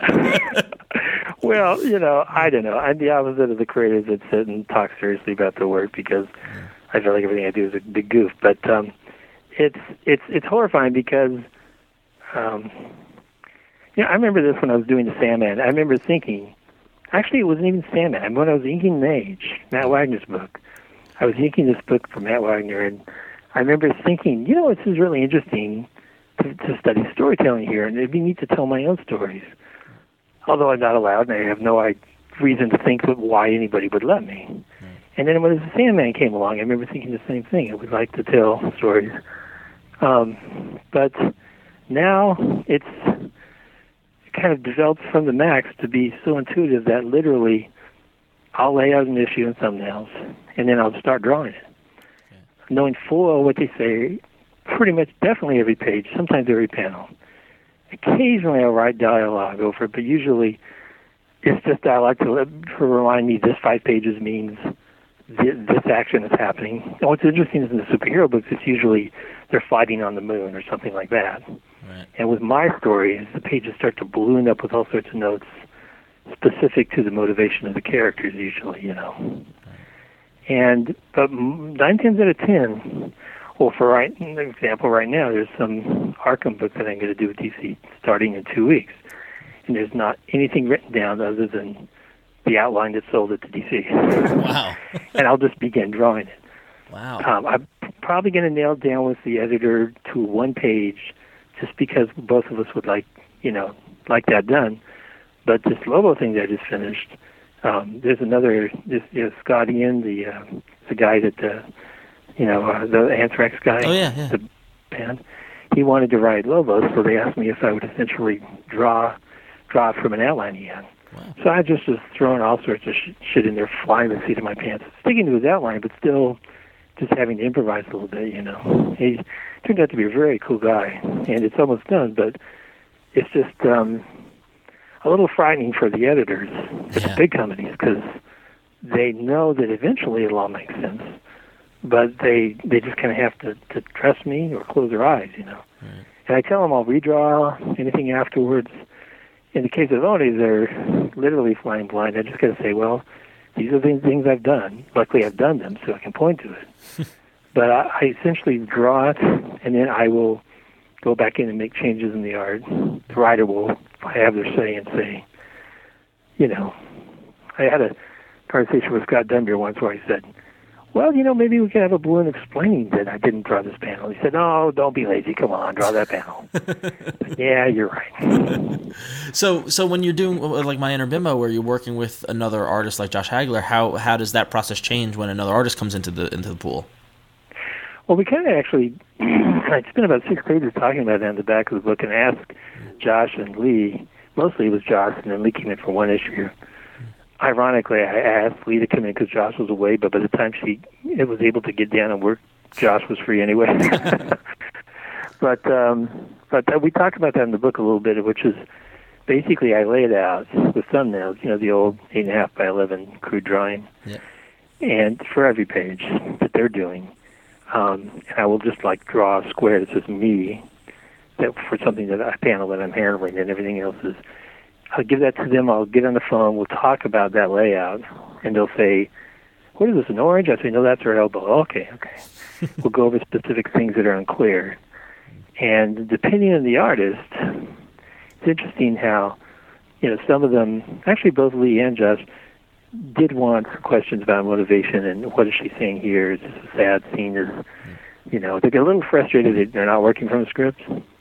Well, you know, I don't know. I'm the opposite of the creators that sit and talk seriously about the work because I feel like everything I do is a big goof. But um, it's it's it's horrifying because, um, you know, I remember this when I was doing the Sandman. I remember thinking, actually, it wasn't even Sandman. When I was inking Mage, Matt Wagner's book. I was inking this book for Matt Wagner, and I remember thinking, you know, this is really interesting to, to study storytelling here, and it'd be neat to tell my own stories. Although I'm not allowed, and I have no reason to think why anybody would let me. Mm. And then when the Sandman came along, I remember thinking the same thing. I would like to tell stories. Um, but now it's kind of developed from the max to be so intuitive that literally I'll lay out an issue in thumbnails, and then I'll start drawing it. Okay. Knowing full well what they say, pretty much definitely every page, sometimes every panel. Occasionally I'll write dialogue over it, but usually it's just dialogue to, to remind me this five pages means this, this action is happening. And what's interesting is in the superhero books, it's usually they're fighting on the moon or something like that. Right. And with my stories, the pages start to balloon up with all sorts of notes specific to the motivation of the characters, usually, you know. And but nine times out of ten, well, for right example, right now, there's some Arkham book that I'm going to do with D C starting in two weeks, and there's not anything written down other than the outline that sold it to D C. Wow! And I'll just begin drawing it. Wow! Um, I'm probably going to nail it down with the editor to one page, just because both of us would like, you know, like that done. But this Lobo thing that I just finished, um, there's another, this you know, Scott Ian, the uh, the guy that, uh, you know, uh, the Anthrax guy, oh, yeah, yeah. the band, he wanted to write Lobo, so they asked me if I would essentially draw draw it from an outline he had. Wow. So I just was throwing all sorts of sh- shit in there, flying the seat of my pants, sticking to his outline, but still just having to improvise a little bit, you know. He turned out to be a very cool guy, and it's almost done, but it's just... Um, a little frightening for the editors at yeah. the big companies because they know that eventually it'll all make sense, but they they just kind of have to, to trust me or close their eyes, you know. Right. And I tell them I'll redraw anything afterwards. In the case of Oni, they're literally flying blind. I just got to say, well, these are the things I've done. Luckily, I've done them, so I can point to it. But I, I essentially draw it, and then I will go back in and make changes in the art. The writer will have their say and say, you know, I had a conversation with Scott Dunbier once where I said, well, you know, maybe we could have a balloon explaining that I didn't draw this panel. He said, no, don't be lazy. Come on, draw that panel. Yeah, you're right. So so when you're doing, like, My Inner Bimbo, where you're working with another artist like Josh Hagler, how how does that process change when another artist comes into the into the pool? Well, we kind of actually, I spent about six pages talking about that in the back of the book and asked Josh and Lee, mostly it was Josh, and then Lee came in for one issue. Ironically, I asked Lee to come in because Josh was away, but by the time she it was able to get down and work, Josh was free anyway. but um, but uh, we talked about that in the book a little bit, which is basically I lay it out with thumbnails, you know, the old eight and a half by eleven crude drawing, yeah. And for every page that they're doing. Um, and I will just like draw a square that says me, that for something that a panel that I'm handling, and everything else is. I'll give that to them. I'll get on the phone. We'll talk about that layout, and they'll say, "What is this? An orange?" I say, "No, that's our elbow." Okay, okay. We'll go over specific things that are unclear, and depending on the artist, it's interesting how you know, some of them, actually both Lee and Josh, did want questions about motivation and what is she saying here? Is this a sad scene? Is, you know, they get a little frustrated that they're not working from a script.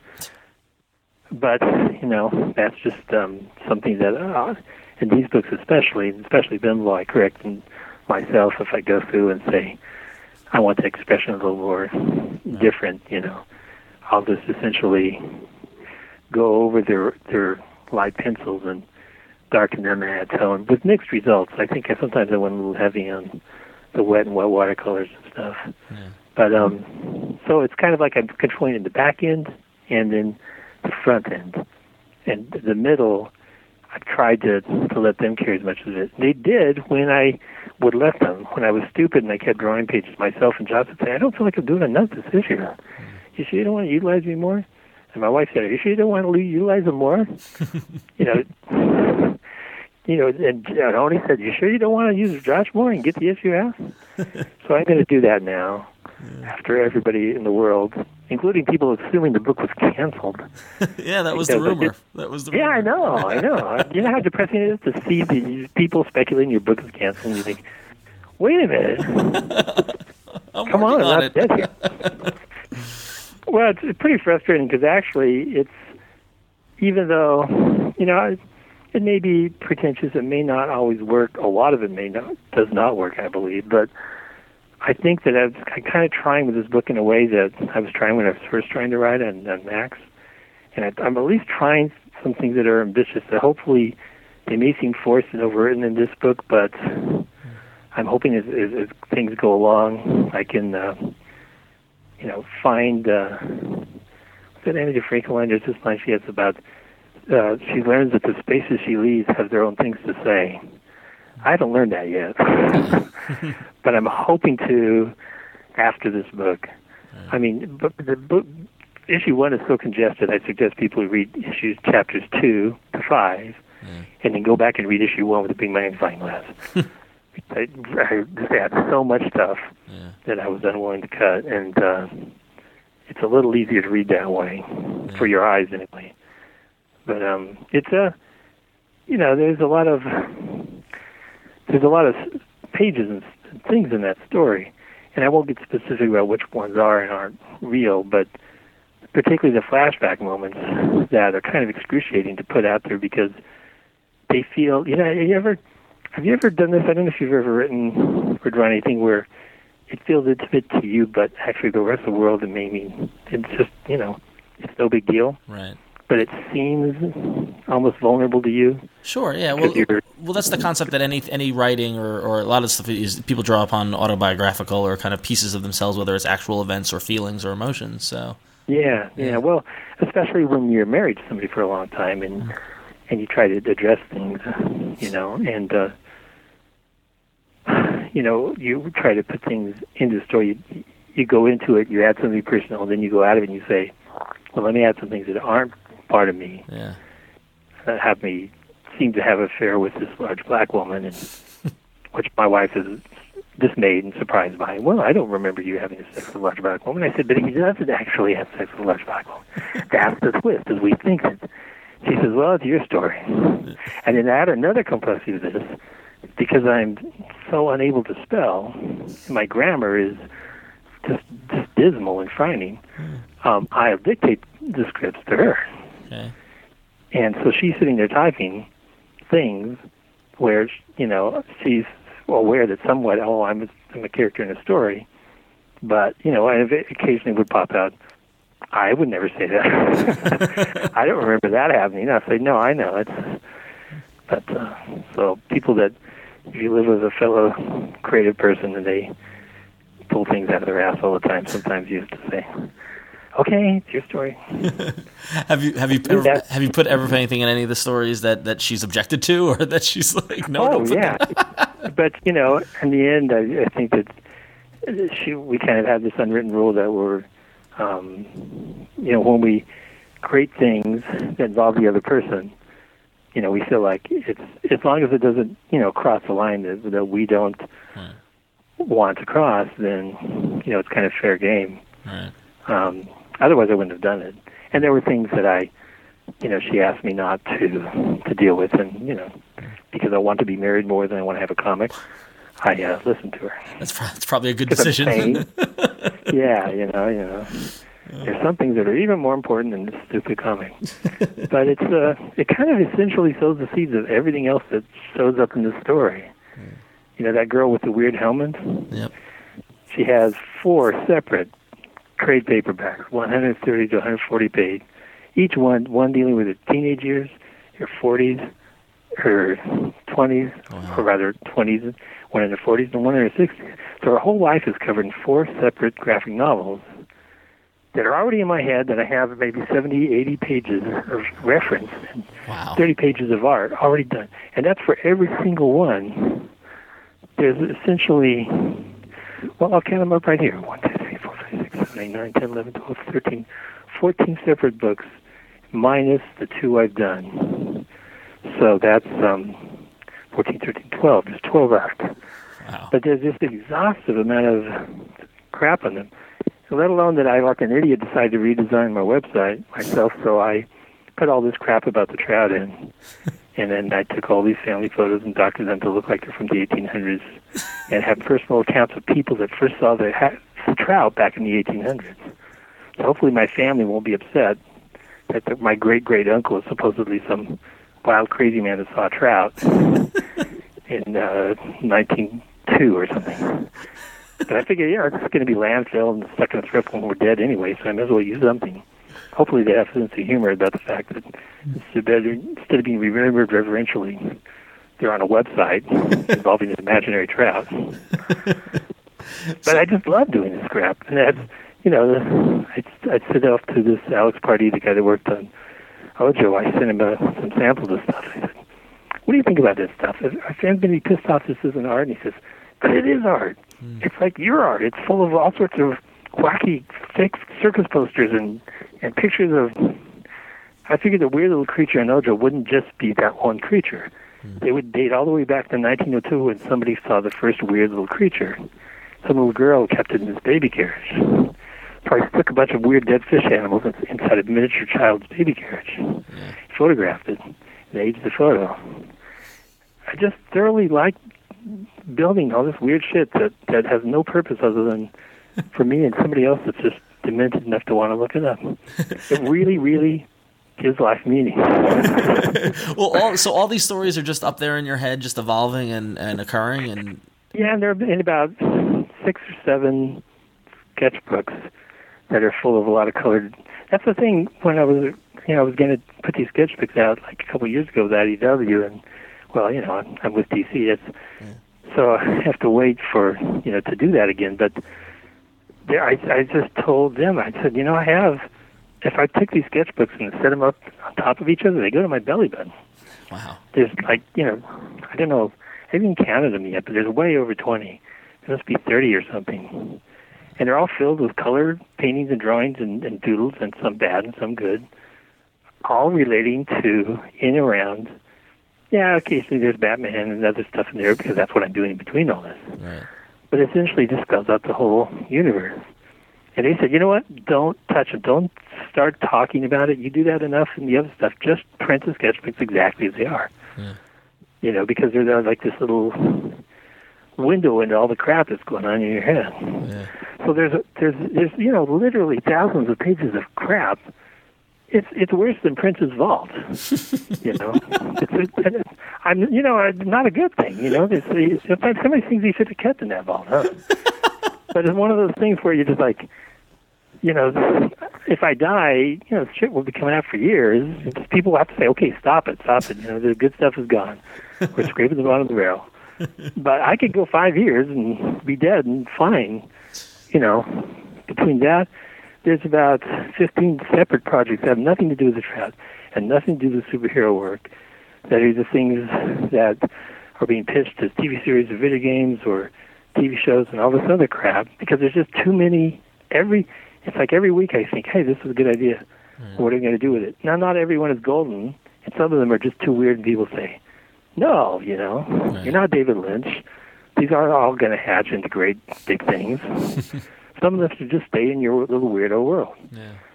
But, you know, that's just um, something that, uh, in these books especially, especially Bimbo, I correct myself if I go through and say, I want the expression a little more different, you know. I'll just essentially go over their their light pencils and darken them and add tone with mixed results. I think I, sometimes I went a little heavy on the wet and wet watercolors and stuff. Yeah. But um, so it's kind of like I'm controlling the back end and then the front end. And the middle, I've tried to, to let them carry as much of it. They did when I would let them. When I was stupid and I kept drawing pages myself, and Josh would say, I don't feel like I'm doing enough this issue. Mm. You sure you don't want to utilize me more? And my wife said, are you sure you don't want to utilize them more? you know, you know, and Oni said, you sure you don't want to use Josh more and get the issue out? So I'm going to do that now. Yeah. After everybody in the world, including people assuming the book was canceled. yeah, that was the rumor. It, that was the yeah, rumor. I know, I know. You know how depressing it is to see these people speculating your book is canceled, and you think, wait a minute. Come on, I'm not dead here. Well, it's, it's pretty frustrating because actually it's, even though, you know, it, it may be pretentious, it may not always work, a lot of it may not, does not work, I believe, but I think that I was kind of trying with this book in a way that I was trying when I was first trying to write on, on Max. And I, I'm at least trying some things that are ambitious that hopefully they may seem forced and overwritten in this book, but I'm hoping as, as, as things go along, I can, uh, you know, find, uh, what's that Anna DeFranco line? There's this line she has about, uh, she learns that the spaces she leaves have their own things to say. I haven't learned that yet, but I'm hoping to after this book. I mean, but the book, issue one is so congested, I suggest people read issues chapters two to five, mm. and then go back and read issue one with a big magnifying glass. I, I just had so much stuff yeah. that I was unwilling to cut, and uh, it's a little easier to read that way, yeah. for your eyes anyway. But um, it's a, you know, there's a lot of... There's a lot of pages and things in that story, and I won't get specific about which ones are and aren't real, but particularly the flashback moments that are kind of excruciating to put out there because they feel, you know, have you ever, have you ever done this? I don't know if you've ever written or drawn anything where it feels intimate to you, but actually the rest of the world, it may mean, it's just, you know, it's no big deal. Right. But it seems almost vulnerable to you. Sure, yeah. Well, well, that's the concept that any any writing or, or a lot of stuff is people draw upon autobiographical or kind of pieces of themselves, whether it's actual events or feelings or emotions. So. Yeah, yeah. yeah. Well, especially when you're married to somebody for a long time and mm. and you try to address things, you know, and uh, you know, you try to put things into the story. You, you go into it, you add something personal, then you go out of it and you say, well, let me add some things that aren't part of me, yeah. that have me seem to have an affair with this large black woman, and which my wife is dismayed and surprised by. Well, I don't remember you having sex with a large black woman. I said, but he doesn't actually have sex with a large black woman. That's the twist, as we think it. She says, well, it's your story. And then add another complexity to this, because I'm so unable to spell, my grammar is just, just dismal and frightening. Um, I'll dictate the scripts to her. Okay. And so she's sitting there typing things where, you know, she's aware that somewhat, oh, I'm a, I'm a character in a story. But, you know, and it occasionally would pop out, I would never say that. I don't remember that happening. I say, no, I know. It's, but, uh, so people that, if you live with a fellow creative person and they pull things out of their ass all the time, sometimes you have to say, okay, it's your story. have you have you ever, have you put ever anything in any of the stories that, that she's objected to, or that she's like, no? Oh yeah, but you know, in the end, I, I think that she we kind of have this unwritten rule that we're, um, you know, when we create things that involve the other person, you know, we feel like it's as long as it doesn't, you know, cross the line that, that we don't hmm. want to cross, then you know it's kind of fair game. Right. Um, Otherwise, I wouldn't have done it. And there were things that I you know, she asked me not to to deal with, and you know, because I want to be married more than I want to have a comic, I uh, listened to her. That's, pro- that's probably a good 'Cause I'm decision. sane. Yeah, you know, you know. There's some things that are even more important than this stupid comic. But it's uh, it kind of essentially sows the seeds of everything else that shows up in the story. You know, that girl with the weird helmet? Yep. She has four separate trade paperbacks, one hundred thirty to one hundred forty page. Each one, one dealing with her teenage years, her forties, her twenties, Wow. or rather twenties, one in her forties, and one in her sixties. So her whole life is covered in four separate graphic novels that are already in my head, that I have maybe seventy, eighty pages of reference and Wow. thirty pages of art already done. And that's for every single one. There's essentially, well, I'll count them up right here. one, two, three, four, five, six, seven, eight, nine, ten, eleven, twelve, thirteen, fourteen separate books, minus the two I've done. So that's um, fourteen, thirteen, twelve. There's twelve arcs. Wow. But there's this exhaustive amount of crap on them. Let alone that I, like an idiot, decided to redesign my website myself, so I put all this crap about the trout in. And then I took all these family photos and doctored them to look like they're from the eighteen hundreds and have personal accounts of people that first saw the, ha- the trout back in the eighteen hundreds. So hopefully my family won't be upset that the, my great-great-uncle is supposedly some wild, crazy man that saw a trout in uh, nineteen oh two or something. But I figure, yeah, it's going to be landfilled and stuck in a thrift when we're dead anyway, so I may as well use something. Hopefully they have a sense of humor about the fact that instead of being remembered reverentially, they're on a website involving an imaginary trout. But I just love doing this crap. And that's, you know, I'd, I'd sit off to this Alex Pardee, the guy that worked on Ojo. I sent him uh, some samples of stuff. I said, what do you think about this stuff? Our fans going to be pissed off this isn't art. And he says, but it is art. Mm. It's like your art. It's full of all sorts of wacky fake circus posters and, and pictures of... I figured the weird little creature in Ojo wouldn't just be that one creature. Mm. They would date all the way back to nineteen oh two when somebody saw the first weird little creature. Some little girl kept it in this baby carriage. So I stuck a bunch of weird dead fish animals inside a miniature child's baby carriage. Yeah. Photographed it and aged the photo. I just thoroughly like building all this weird shit that, that has no purpose other than for me and somebody else that's just demented enough to want to look it up. It really, really gives life meaning. Well, all, so all these stories are just up there in your head, just evolving and, and occurring? And yeah, and there have been about six or seven sketchbooks that are full of a lot of colored... That's the thing, when I was, you know, I was going to put these sketchbooks out like a couple of years ago with I D W, and well, you know, I'm, I'm with D C. It's, yeah. So I have to wait for, you know, to do that again. But there, I, I just told them, I said, you know, I have, if I take these sketchbooks and set them up on top of each other, they go to my belly button. Wow. There's like, you know, I don't know, I haven't even counted them yet, but there's way over twenty. There must be thirty or something. And they're all filled with colored paintings and drawings and, and doodles, and some bad and some good, all relating to in and around. Yeah, occasionally there's Batman and other stuff in there because that's what I'm doing in between all this. Right. But essentially just spells out the whole universe. And they said, you know what? Don't touch it. Don't start talking about it. You do that enough in the other stuff. Just print the sketchbooks exactly as they are. Yeah. You know, because they're like this little window into all the crap that's going on in your head. Yeah. So there's, a, there's, there's, you know, literally thousands of pages of crap. It's it's worse than Prince's vault, you know. It's, it's, I'm you know not a good thing, you know. It's, it's, it's, somebody thinks he should have kept in that vault, huh? But it's one of those things where you're just like, you know, if I die, you know, shit will be coming out for years. Just people will have to say, okay, stop it, stop it. You know, the good stuff is gone. We're scraping the bottom of the barrel. But I could go five years and be dead and fine, you know. Between that. There's about fifteen separate projects that have nothing to do with the trout and nothing to do with superhero work that are the things that are being pitched as T V series or video games or T V shows and all this other crap because there's just too many. Every It's like every week I think, hey, this is a good idea. Mm. What are we going to do with it? Now, not everyone is golden, and some of them are just too weird and people say, no, you know, right. You're not David Lynch. These aren't all going to hatch into great big things. Some of them should just stay in your little weirdo world. Yeah.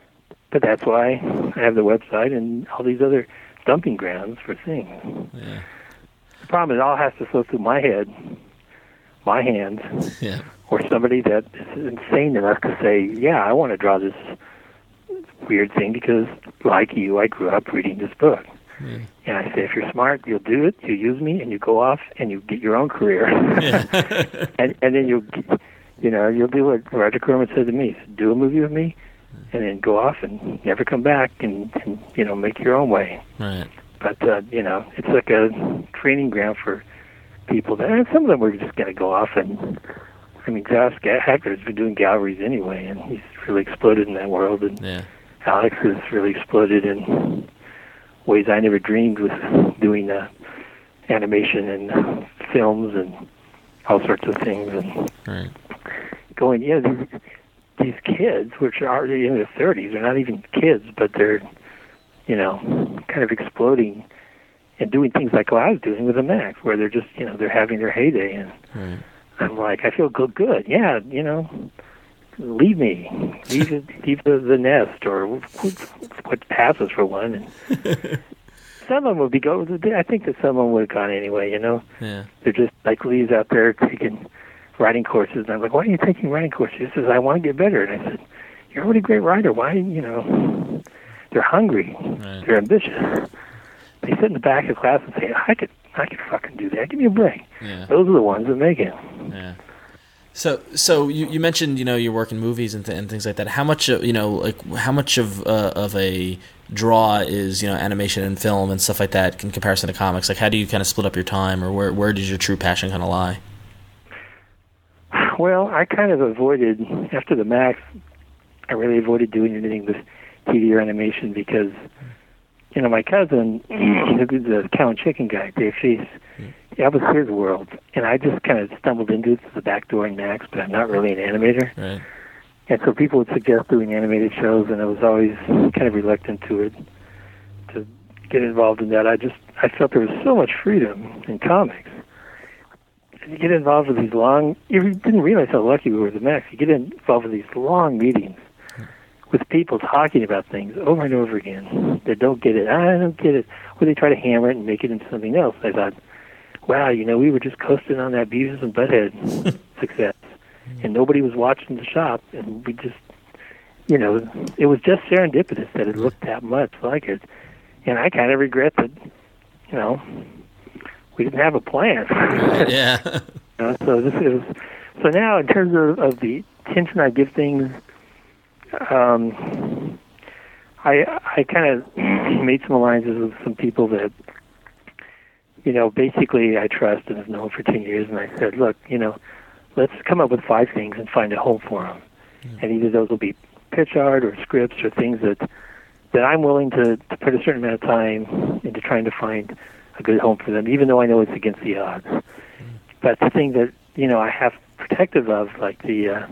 but that's why I have the website and all these other dumping grounds for things. Yeah. The problem is, it all has to flow through my head, my hands, Yeah. or somebody that is insane enough to say, yeah, I want to draw this weird thing because, like you, I grew up reading this book. Yeah. And I say, if you're smart, you'll do it, you use me, and you go off and you get your own career. Yeah. and and then you'll, you know, you'll do what Roger Corman said to me, do a movie with me, and then go off and never come back and, and you know, make your own way. Right. But, uh, you know, it's like a training ground for people that, and some of them were just going to go off and, I mean, Josh Hacker's been doing galleries anyway, and he's really exploded in that world, and Yeah. Alex has really exploded in ways I never dreamed with doing uh, animation and uh, films and all sorts of things, and Right. going, yeah, these, these kids, which are in their thirties, they're not even kids, but they're, you know, kind of exploding and doing things like what I was doing with the Max, where they're just, you know, they're having their heyday, and Right. I'm like, I feel good, good, yeah, you know, leave me, leave, leave the, the nest, or what passes for one, and some of them would be go. I think that some of them would have gone anyway, you know. Yeah. They're just like leaves out there taking writing courses, and I'm like, why are you taking writing courses? He says, I want to get better, and I said, you're already a great writer. Why, you know? They're hungry, Right. they're ambitious. They sit in the back of the class and say, I could, I could fucking do that. Give me a break. Yeah. Those are the ones that make it. Yeah. So, so you, you mentioned, you know, you work in movies and, th- and things like that. How much, of, you know, like how much of uh, of a draw is, you know, animation and film and stuff like that in comparison to comics? Like, how do you kind of split up your time, or where where does your true passion kind of lie? Well, I kind of avoided, after the Max, I really avoided doing anything with T V or animation because, you know, my cousin, who's the Cow and Chicken guy, Dave Feast, that was his world. And I just kind of stumbled into it through the back door in Max, but I'm not really an animator. Right. And so people would suggest doing animated shows, and I was always kind of reluctant to it, to get involved in that. I just, I felt there was so much freedom in comics. You get involved with these long, you didn't realize how lucky we were with the Max. You get involved with these long meetings with people talking about things over and over again that don't get it. I don't get it. Or they try to hammer it and make it into something else. I thought, wow, you know, we were just coasting on that Beavis and Butthead success. And nobody was watching the shop. And we just, you know, it was just serendipitous that it looked that much like it. And I kind of regret that, you know, we didn't have a plan. Yeah. You know, so this is, so now in terms of, of the attention I give things, um, I I kind of made some alliances with some people that, you know, basically I trust and have known for ten years, and I said, look, you know, let's come up with five things and find a home for them. Mm. And either those will be pitch art or scripts or things that that I'm willing to, to put a certain amount of time into trying to find a good home for them, even though I know it's against the odds. Mm. But the thing that, you know, I have protective of, like the, uh,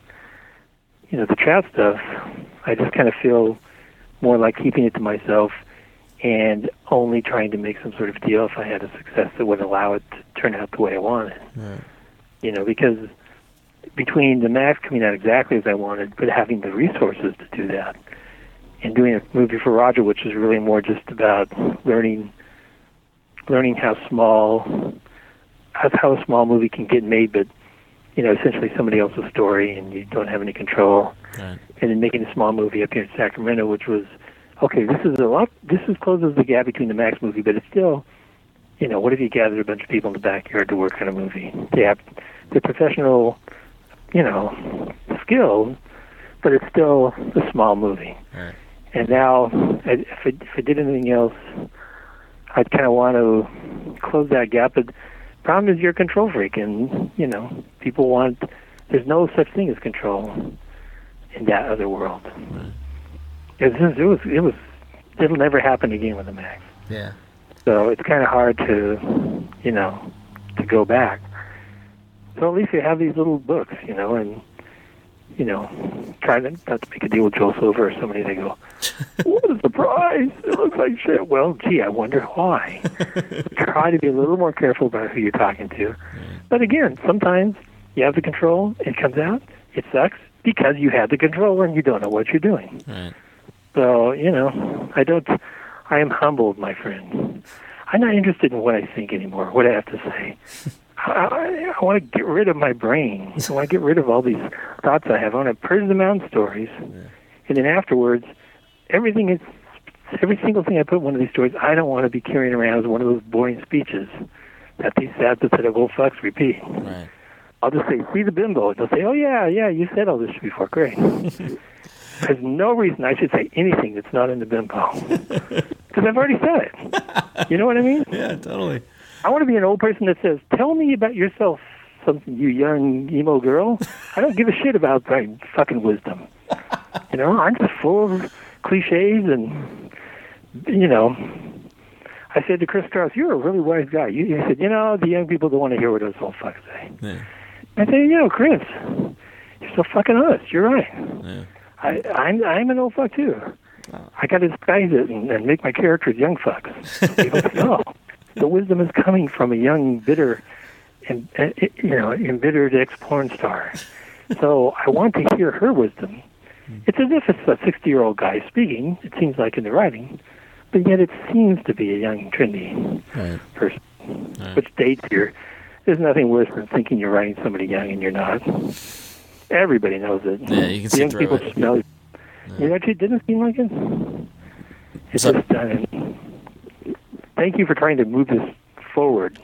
you know, the trap stuff, I just kind of feel more like keeping it to myself and only trying to make some sort of deal if I had a success that would allow it to turn out the way I wanted. Right. You know, because between the Max coming out exactly as I wanted, but having the resources to do that, and doing a movie for Roger, which is really more just about learning, learning how small, how, how a small movie can get made, but, you know, essentially somebody else's story, and you don't have any control. Right. And then making a small movie up here in Sacramento, which was, okay, this is a lot, this is closes the gap between the Max movie, but it's still, you know, what if you gathered a bunch of people in the backyard to work on a movie? They have the professional, you know, skills, but it's still a small movie. Right. And now, if I, if I did anything else, I'd kind of want to close that gap. But the problem is you're a control freak, and, you know, people want, there's no such thing as control in that other world. Right. It was, it was, it was, it'll never happen again with the Max. Yeah. So it's kind of hard to, you know, to go back. So at least you have these little books, you know, and, you know, trying to not to make a deal with Joel Silver or somebody. They go, what a surprise! It looks like shit. Well, gee, I wonder why. Try to be a little more careful about who you're talking to. Right. But again, sometimes you have the control. It comes out. It sucks because you have the control and you don't know what you're doing. Right. So, you know, I don't, I am humbled, my friend. I'm not interested in what I think anymore, what I have to say. I, I, I want to get rid of my brain. I want to get rid of all these thoughts I have. I want to purge them out in stories. Yeah. And then afterwards, everything is, every single thing I put in one of these stories, I don't want to be carrying around as one of those boring speeches that these sad, pathetic old fucks repeat. Right. I'll just say, see the bimbo. They'll say, oh, yeah, yeah, you said all this before. Great. There's no reason I should say anything that's not in the bimbo. Because I've already said it. You know what I mean? Yeah, totally. I want to be an old person that says, tell me about yourself, something, you young emo girl. I don't give a shit about my fucking wisdom. You know, I'm just full of cliches and, you know, I said to Chris Strauss, you're a really wise guy. You, he said, you know, the young people don't want to hear what those old fucks say. Yeah. I said, you know, Chris, you're so fucking honest. You're right. Yeah. I, I'm I'm an old fuck too. Oh. I got to disguise it and, and make my characters young fucks. People say, no, the wisdom is coming from a young, bitter, and you know, embittered ex-porn star. So I want to hear her wisdom. It's as if it's a sixty-year-old guy speaking. It seems like in the writing, but yet it seems to be a young, trendy right. person, right. which dates here. There's nothing worse than thinking you're writing somebody young and you're not. Everybody knows it. Yeah, you can the see young through people it. smell it. Yeah. You know, it didn't seem like it. It's so, just done. Thank you for trying to move this forward.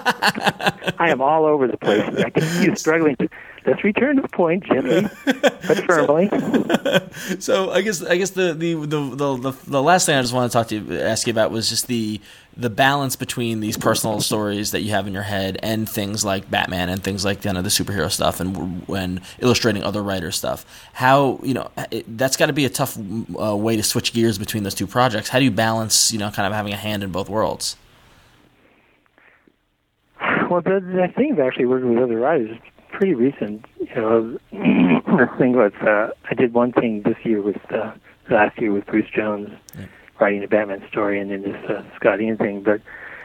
I am all over the place. I can see you struggling to. Let's return to the point gently but firmly. So, so I guess I guess the the, the the the last thing I just want to talk to you, ask you about was just the the balance between these personal stories that you have in your head and things like Batman and things like, you know, the superhero stuff and when illustrating other writers' stuff. How, you know, it, that's got to be a tough uh, way to switch gears between those two projects. How do you balance, you know, kind of having a hand in both worlds? Well, the, the thing of actually working with other writers is pretty recent. You know, the thing was, uh, I did one thing this year with, uh, last year with Bruce Jones, yeah. writing a Batman story, and then this uh, Scott Ian thing. But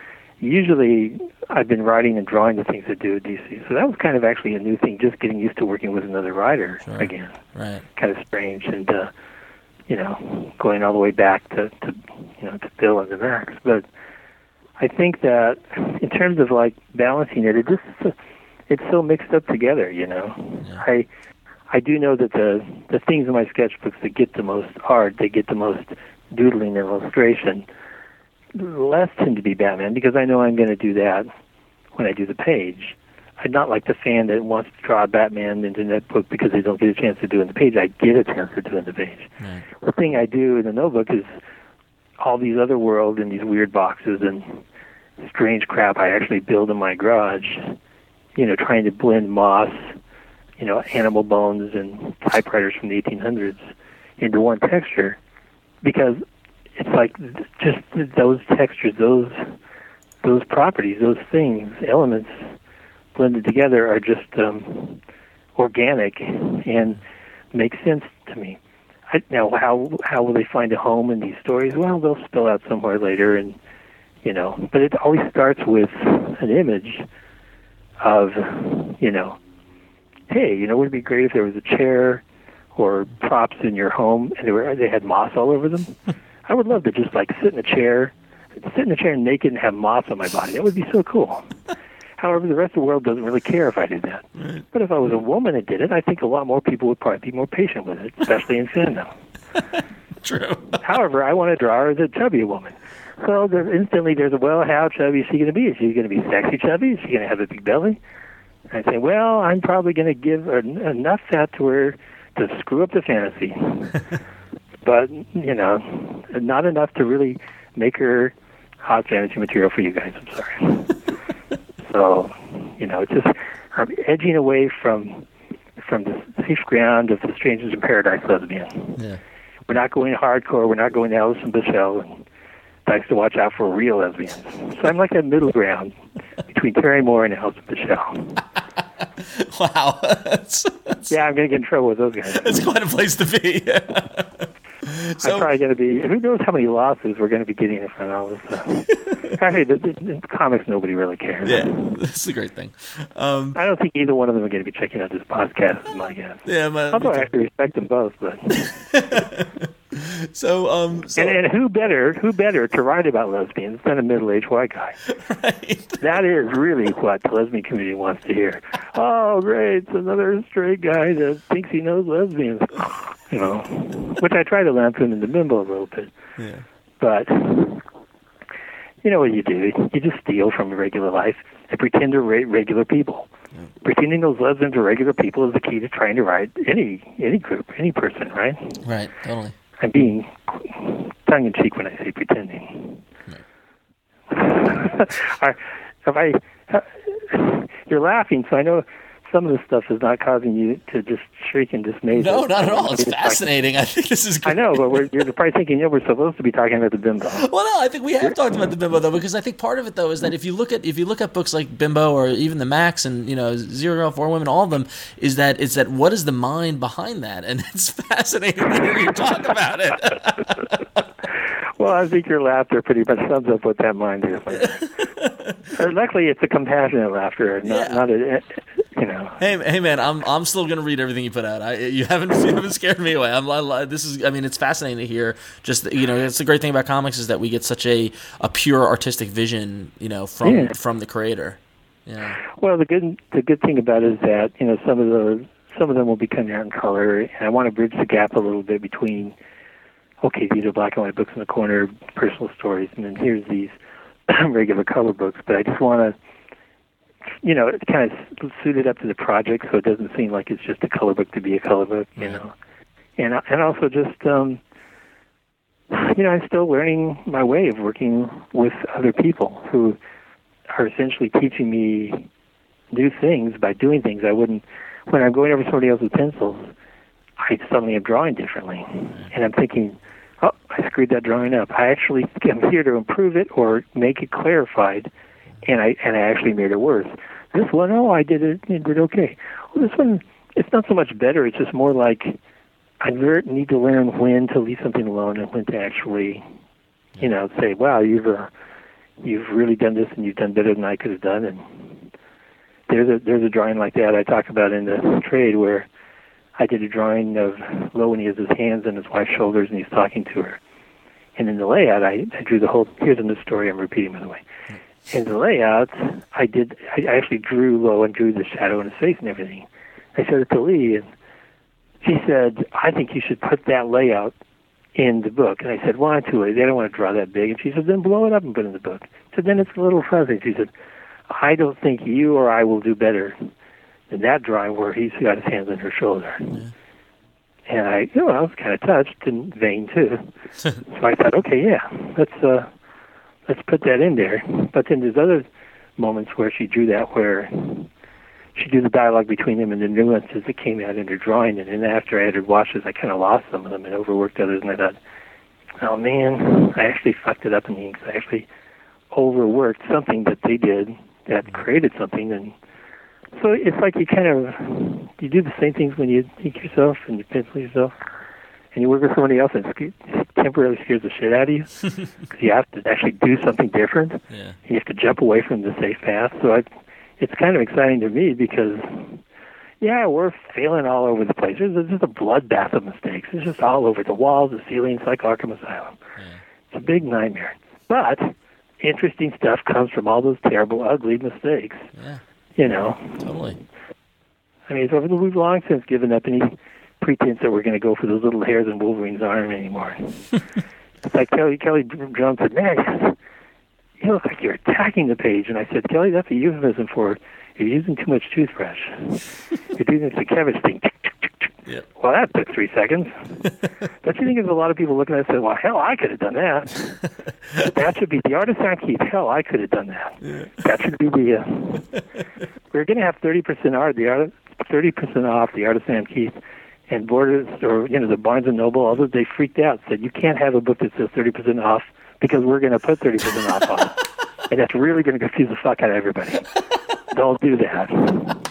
usually I've been writing and drawing the things that do at D C. So that was kind of actually a new thing, just getting used to working with another writer sure. again. Right. Kind of strange, and, uh, you know, going all the way back to, to you know, to Bill and the Max. But I think that in terms of like balancing it, it just it's so mixed up together, you know. Yeah. I I do know that the the things in my sketchbooks that get the most art, they get the most doodling and illustration, less tend to be Batman because I know I'm going to do that when I do the page. I'm not like the fan that wants to draw Batman into that book because they don't get a chance to do it in the page. I get a chance to do it in the page. Right. The thing I do in the notebook is all these other worlds and these weird boxes and strange crap I actually build in my garage, you know, trying to blend moss, you know, animal bones and typewriters from the eighteen hundreds into one texture, because it's like just those textures, those those properties, those things, elements blended together are just um, organic and make sense to me. I, now, how how will they find a home in these stories? Well, they'll spill out somewhere later, and you know. But it always starts with an image of, you know, hey, you know, would it be great if there was a chair or props in your home and they were they had moss all over them? I would love to just like sit in a chair, sit in a chair naked and have moss on my body. That would be so cool. However, the rest of the world doesn't really care if I did that. Right. But if I was a woman that did it, I think a lot more people would probably be more patient with it, especially in fandom. True. However, I want to draw her as a chubby woman. So there, instantly there's a, well, how chubby is she going to be? Is she going to be sexy chubby? Is she going to have a big belly? And I say, well, I'm probably going to give her enough fat to her to screw up the fantasy. But, you know, not enough to really make her hot fantasy material for you guys. I'm sorry. So, you know, it's just I'm edging away from from the safe ground of the Strangers in Paradise lesbian. Yeah. We're not going hardcore. We're not going Alison Bichelle and likes to watch out for real lesbians. So I'm like that middle ground between Terry Moore and Alison Bichelle. Wow. That's, that's, yeah, I'm going to get in trouble with those guys. That's quite a place to be. So, I'm probably going to be, who knows how many lawsuits we're going to be getting in front of all this stuff. Actually, the, the, the comics, nobody really cares. Yeah, that's a great thing. Um, I don't think either one of them are going to be checking out this podcast, is my guess. Yeah, my, Although I actually respect them both. But So, um, so And, and who better, who better to write about lesbians than a middle-aged white guy? right. That is really what the lesbian community wants to hear. Oh, great, it's another straight guy that thinks he knows lesbians. You know, which I try to lampoon in the bimbo a little bit. Yeah. But, you know what you do? You just steal from regular life and pretend to rate regular people. Yeah. Pretending those lesbians are regular people is the key to trying to write any any group, any person, right? Right, totally. I'm being tongue-in-cheek when I say pretending. Right. I, if I, uh, you're laughing, so I know some of this stuff is not causing you to just shriek in dismay. No, not at all. It's fascinating. I think this is great. I know, but we're, you're probably thinking, yeah, we're supposed to be talking about the bimbo. Well, no, I think we have talked about the bimbo though, because I think part of it though is that if you look at if you look at books like Bimbo or even the Max and you know Zero Girl, Four Women, all of them, is that it's that what is the mind behind that, and it's fascinating to hear you talk about it. Well, I think your laughter pretty much sums up what that mind is. Like, luckily, it's a compassionate laughter, not, Yeah. not a, you know. Hey, hey, man, I'm I'm still gonna read everything you put out. I, you haven't you haven't scared me away. I'm I, this is I mean it's fascinating to hear. Just you know, it's the great thing about comics is that we get such a, a pure artistic vision, you know, from Yeah. from the creator. Yeah. Well, the good the good thing about it is that you know some of the some of them will be coming out in color, and I want to bridge the gap a little bit between. Okay, these are black and white books in the corner, personal stories, and then here's these regular color books. But I just want to, you know, kind of suit it up to the project so it doesn't seem like it's just a color book to be a color book, you know. And and also just, um, you know, I'm still learning my way of working with other people who are essentially teaching me new things by doing things I wouldn't, when I'm going over somebody else's pencils, I suddenly am drawing differently. And I'm thinking, oh, I screwed that drawing up. I actually am here to improve it or make it clarified, and I and I actually made it worse. This one, oh, I did it, it did okay. Well, this one, it's not so much better. It's just more like I need to learn when to leave something alone and when to actually, you know, say, wow, you've uh, you've really done this and you've done better than I could have done. And there's a there's a drawing like that I talk about in the trade where I did a drawing of Lo when he has his hands on his wife's shoulders and he's talking to her. And in the layout, I, I drew the whole, here's in the story I'm repeating, by the way. In the layout, I did, I actually drew Lo and drew the shadow in his face and everything. I showed it to Lee, and she said, I think you should put that layout in the book. And I said, why too late? They don't want to draw that big. And she said, then blow it up and put it in the book. So then it's a little fuzzy. She said, I don't think you or I will do better in that drawing where he's got his hands on her shoulder. Yeah. And I, you know, I was kind of touched and vain too. So I thought, okay, yeah, let's uh, let's put that in there. But then there's other moments where she drew that where she drew the dialogue between them and the nuances that came out in her drawing. And then after I had her washes, I kind of lost some of them and overworked others. And I thought, oh man, I actually fucked it up in the inks. I actually overworked something that they did that created something. And so it's like you kind of, you do the same things when you ink yourself and you pencil yourself, and you work with somebody else and it temporarily scares the shit out of you because you have to actually do something different. Yeah. You have to jump away from the safe path. So I, it's kind of exciting to me because, yeah, we're failing all over the place. There's just a bloodbath of mistakes. It's just all over the walls, the ceilings, like Arkham Asylum. Yeah. It's a big nightmare. But interesting stuff comes from all those terrible, ugly mistakes. Yeah. You know, totally. I mean, so we've long since given up any pretense that we're going to go for those little hairs in Wolverine's arm anymore. It's like Kelly Kelly Jones said, man, you look like you're attacking the page. And I said, Kelly, that's a euphemism for you're using too much toothbrush. You're doing this Sienkiewicz thing. Yep. Well, that took three seconds. Don't you think there's a lot of people looking at it and saying, well, hell, I could have done that. That should be the artisan keep. Hell, I could have done that. Yeah. That should be the... Uh, we're going to have thirty percent art, the art, thirty percent off the artisan keep. And Borders, or, you know, the Barnes and Noble, although they freaked out, said, you can't have a book that says thirty percent off because we're going to put thirty percent off on it. And that's really going to confuse the fuck out of everybody. Don't do that.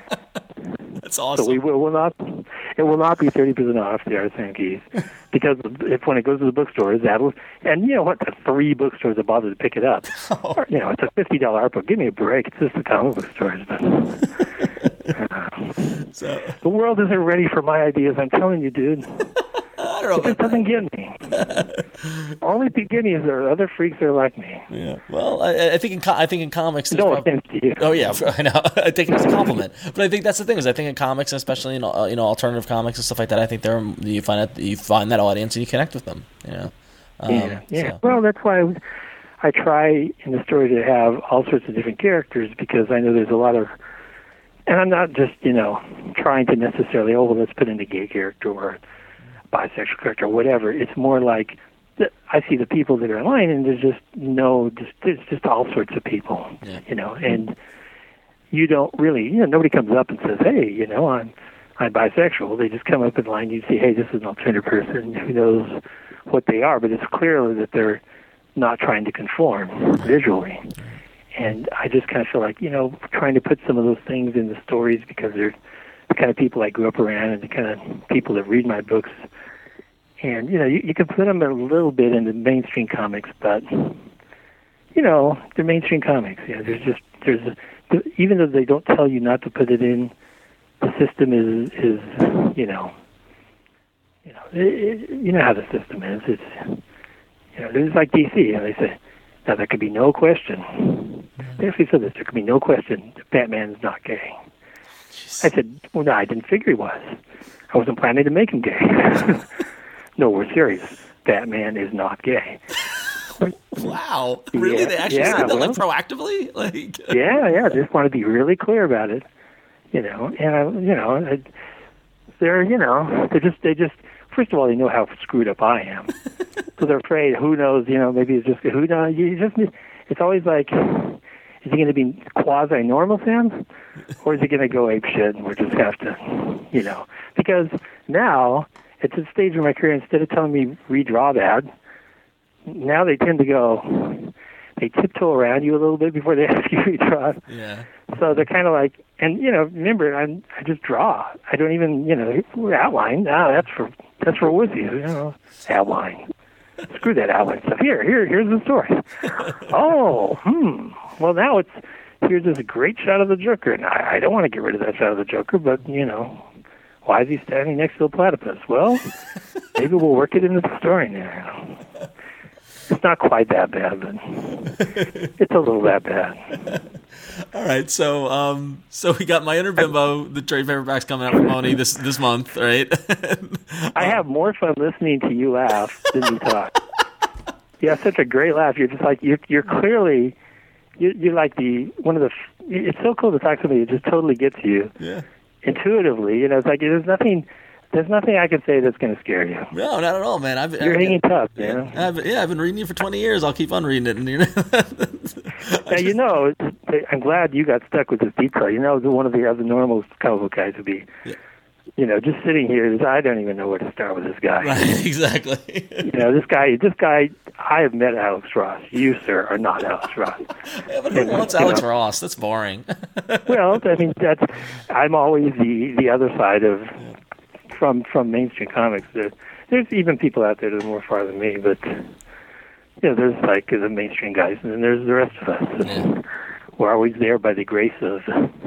That's awesome. So we will, will not. It will not be thirty percent off the Artisan Keys because if when it goes to the bookstores, that'll. And you know what? The three bookstores that bother to pick it up. Oh. Or, you know, it's a fifty dollar art book. Give me a break. It's just the comic book stores. But, uh, so. The world isn't ready for my ideas. I'm telling you, dude. don't know. It just doesn't get me. Only beginnings are other freaks that are like me. Yeah. Well, I, I think in co- I think in comics. there's No prob- offense to you. Oh yeah, I know. I think it's a compliment, but I think that's the thing is I think in comics, especially in uh, you know alternative comics and stuff like that, I think there you find that you find that audience and you connect with them. You know. Um, Yeah, yeah. so. Well, that's why I, I try in the story to have all sorts of different characters because I know there's a lot of, and I'm not just you know trying to necessarily oh well, let's put in a gay character or bisexual character or whatever. It's more like the, I see the people that are online and there's just no, just there's just all sorts of people, Yeah. you know, and you don't really, you know, nobody comes up and says, hey, you know, I'm I'm bisexual. They just come up in line. You see, hey, this is an alternative person who knows what they are, but it's clear that they're not trying to conform visually. And I just kind of feel like, you know, trying to put some of those things in the stories because they're the kind of people I grew up around and the kind of people that read my books. And, you know, you, you can put them a little bit in the mainstream comics, but, you know, they're mainstream comics. You know, there's just, there's, a, even though they don't tell you not to put it in, the system is, is you know, you know, it, it, you know how the system is. It's, you know, it's like D C. You know, they say, now there could be no question. They actually said this, there could be no question that Batman's not gay. I said, well, no, I didn't figure he was. I wasn't planning to make him gay. No, we're serious. Batman is not gay. Wow, really? Yeah, They actually yeah, said that well, like proactively, like yeah, yeah. Just want to be really clear about it, you know. And I, you know, I, they're, you know, they just, they just. First of all, they know how screwed up I am, so they're afraid. Who knows? You know, maybe it's just who knows. You just, it's always like, is he going to be quasi normal, Sam, or is he going to go ape shit? And we're just have to, you know, because now it's a stage in my career. Instead of telling me redraw that, now they tend to go, they tiptoe around you a little bit before they ask you to redraw. yeah. So they're kind of like, and you know, remember, I'm, I just draw. I don't even, you know, outline. Ah, that's for that's for wussies, you know, outline. Screw that outline stuff. Here, here, here's the story. Oh, hmm. Well, now it's here's this great shot of the Joker, and I, I don't want to get rid of that shot of the Joker, but you know, why is he standing next to a platypus? Well, maybe we'll work it into the story now. It's not quite that bad, but it's a little that bad. All right, so um, so we got My Inner Bimbo, the trade paperbacks coming out from Oni this this month, right? I have more fun listening to you laugh than you talk. You have such a great laugh. You're just like you're you're clearly you're, you're like the one of the. It's so cool to talk to somebody who just totally gets you. Yeah. Intuitively, you know, it's like there's nothing. There's nothing I can say that's going to scare you. No, not at all, man. I've, You're I've, hanging tough, you know. I've, yeah, I've been reading you for twenty years. I'll keep on reading it. And, you know, Now, you know, I'm glad you got stuck with this detail. You know, one of the other normal comic book guys would be, Yeah. you know, just sitting here. I don't even know where to start with this guy. right, exactly. You know, this guy, this guy, I have met Alex Ross. You, sir, are not Alex Ross. Yeah, but who wants Alex Ross? That's boring. Well, I mean, that's, I'm always the, the other side of, from, from mainstream comics. There, there's even people out there that are more far than me, but, you know, there's like the mainstream guys, and then there's the rest of us. Yeah. We're always there by the grace of,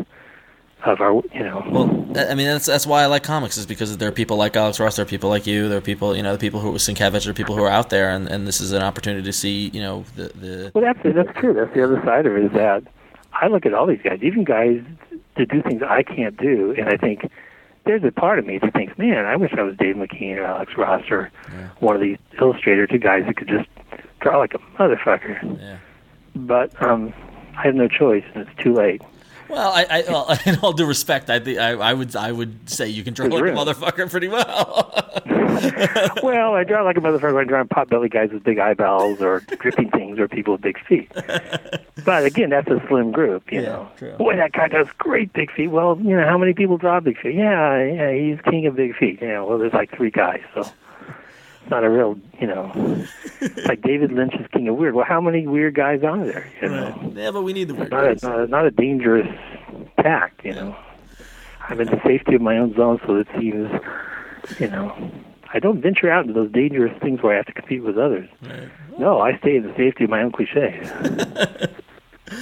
of our, you know. Well, I mean, that's that's why I like comics, is because there are people like Alex Ross, there are people like you, there are people, you know, the people who are Sienkiewicz, there are people who are out there, and, and this is an opportunity to see, you know, the... the Well, that's that's true. That's the other side of it, is that I look at all these guys, even guys that do things I can't do, and I think there's a part of me that thinks, man, I wish I was Dave McKean or Alex Ross or Yeah. one of these illustrator two guys that could just draw like a motherfucker. Yeah. But um, I have no choice, and it's too late. Well, I, I well, in all due respect, I think I, I would I would say you can draw It's like real. a motherfucker pretty well. Well, I draw like a motherfucker when I draw pot-belly guys with big eyeballs or dripping things or people with big feet. But again, that's a slim group, you Yeah, know. true. Boy, that guy does great big feet. Well, you know, how many people draw big feet? Yeah, yeah, he's king of big feet. Yeah, well, there's like three guys, so it's not a real, you know, it's like David Lynch is king of weird. Well, how many weird guys are there, you know? Yeah, but we need the weird Not guys. a, not a, not a dangerous tact, you know. I'm in the safety of my own zone, so it seems, you know, I don't venture out into those dangerous things where I have to compete with others. Right. No, I stay in the safety of my own cliches. All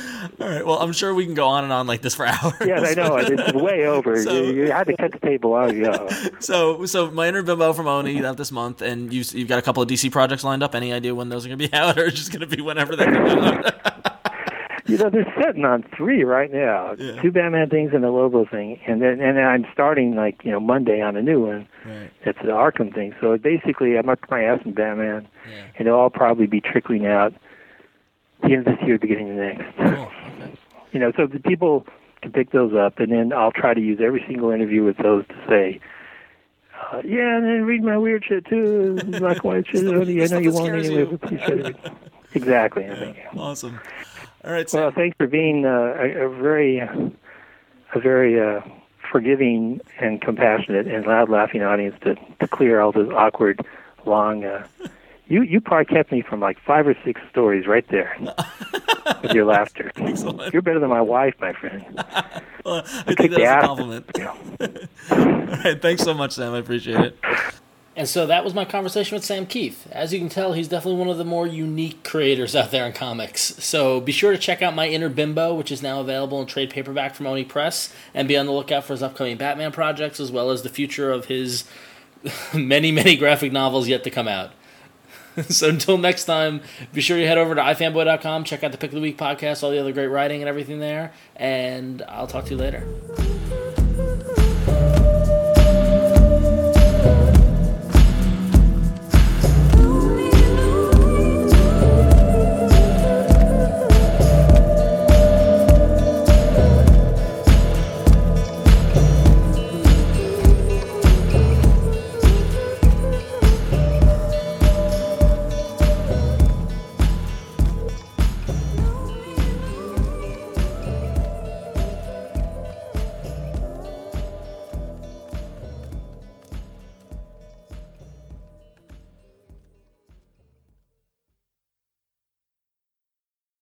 All right. Well, I'm sure we can go on and on like this for hours. Yes, I know. It's way over. So- you, you had to cut the tape a while ago. So, so my inner bimbo from Oni out this month, and you, you've got a couple of D C projects lined up. Any idea when those are going to be out, or just going to be whenever they come out? You know, they're sitting on three right now. Yeah. Two Batman things and a Lobo thing. And then and then I'm starting, like, you know, Monday on a new one. Right. It's the Arkham thing. So basically, I'm up to my ass in Batman. Yeah. And they'll all probably be trickling out the end of this year, beginning of next. Cool. Okay. You know, so the people can pick those up, and then I'll try to use every single interview with those to say, uh, yeah, and then read my weird shit, too. Black and white shit. I know you Stuff that won't scares anyway, you. but please try to read. Exactly. I think. Awesome. All right. Well, Sam. thanks for being uh, a, a very, a very uh, forgiving and compassionate and loud laughing audience to, to clear all those awkward, long. Uh, you you probably kept me from like five or six stories right there with your laughter. Excellent. You're better than my wife, my friend. Well, I Kick think the that's a ass. compliment. You know. All right. Thanks so much, Sam. I appreciate it. And so that was my conversation with Sam Keith. As you can tell, he's definitely one of the more unique creators out there in comics. So be sure to check out My Inner Bimbo, which is now available in trade paperback from Oni Press, and be on the lookout for his upcoming Batman projects, as well as the future of his many, many graphic novels yet to come out. So until next time, be sure you head over to i fanboy dot com, check out the Pick of the Week podcast, all the other great writing and everything there, and I'll talk to you later.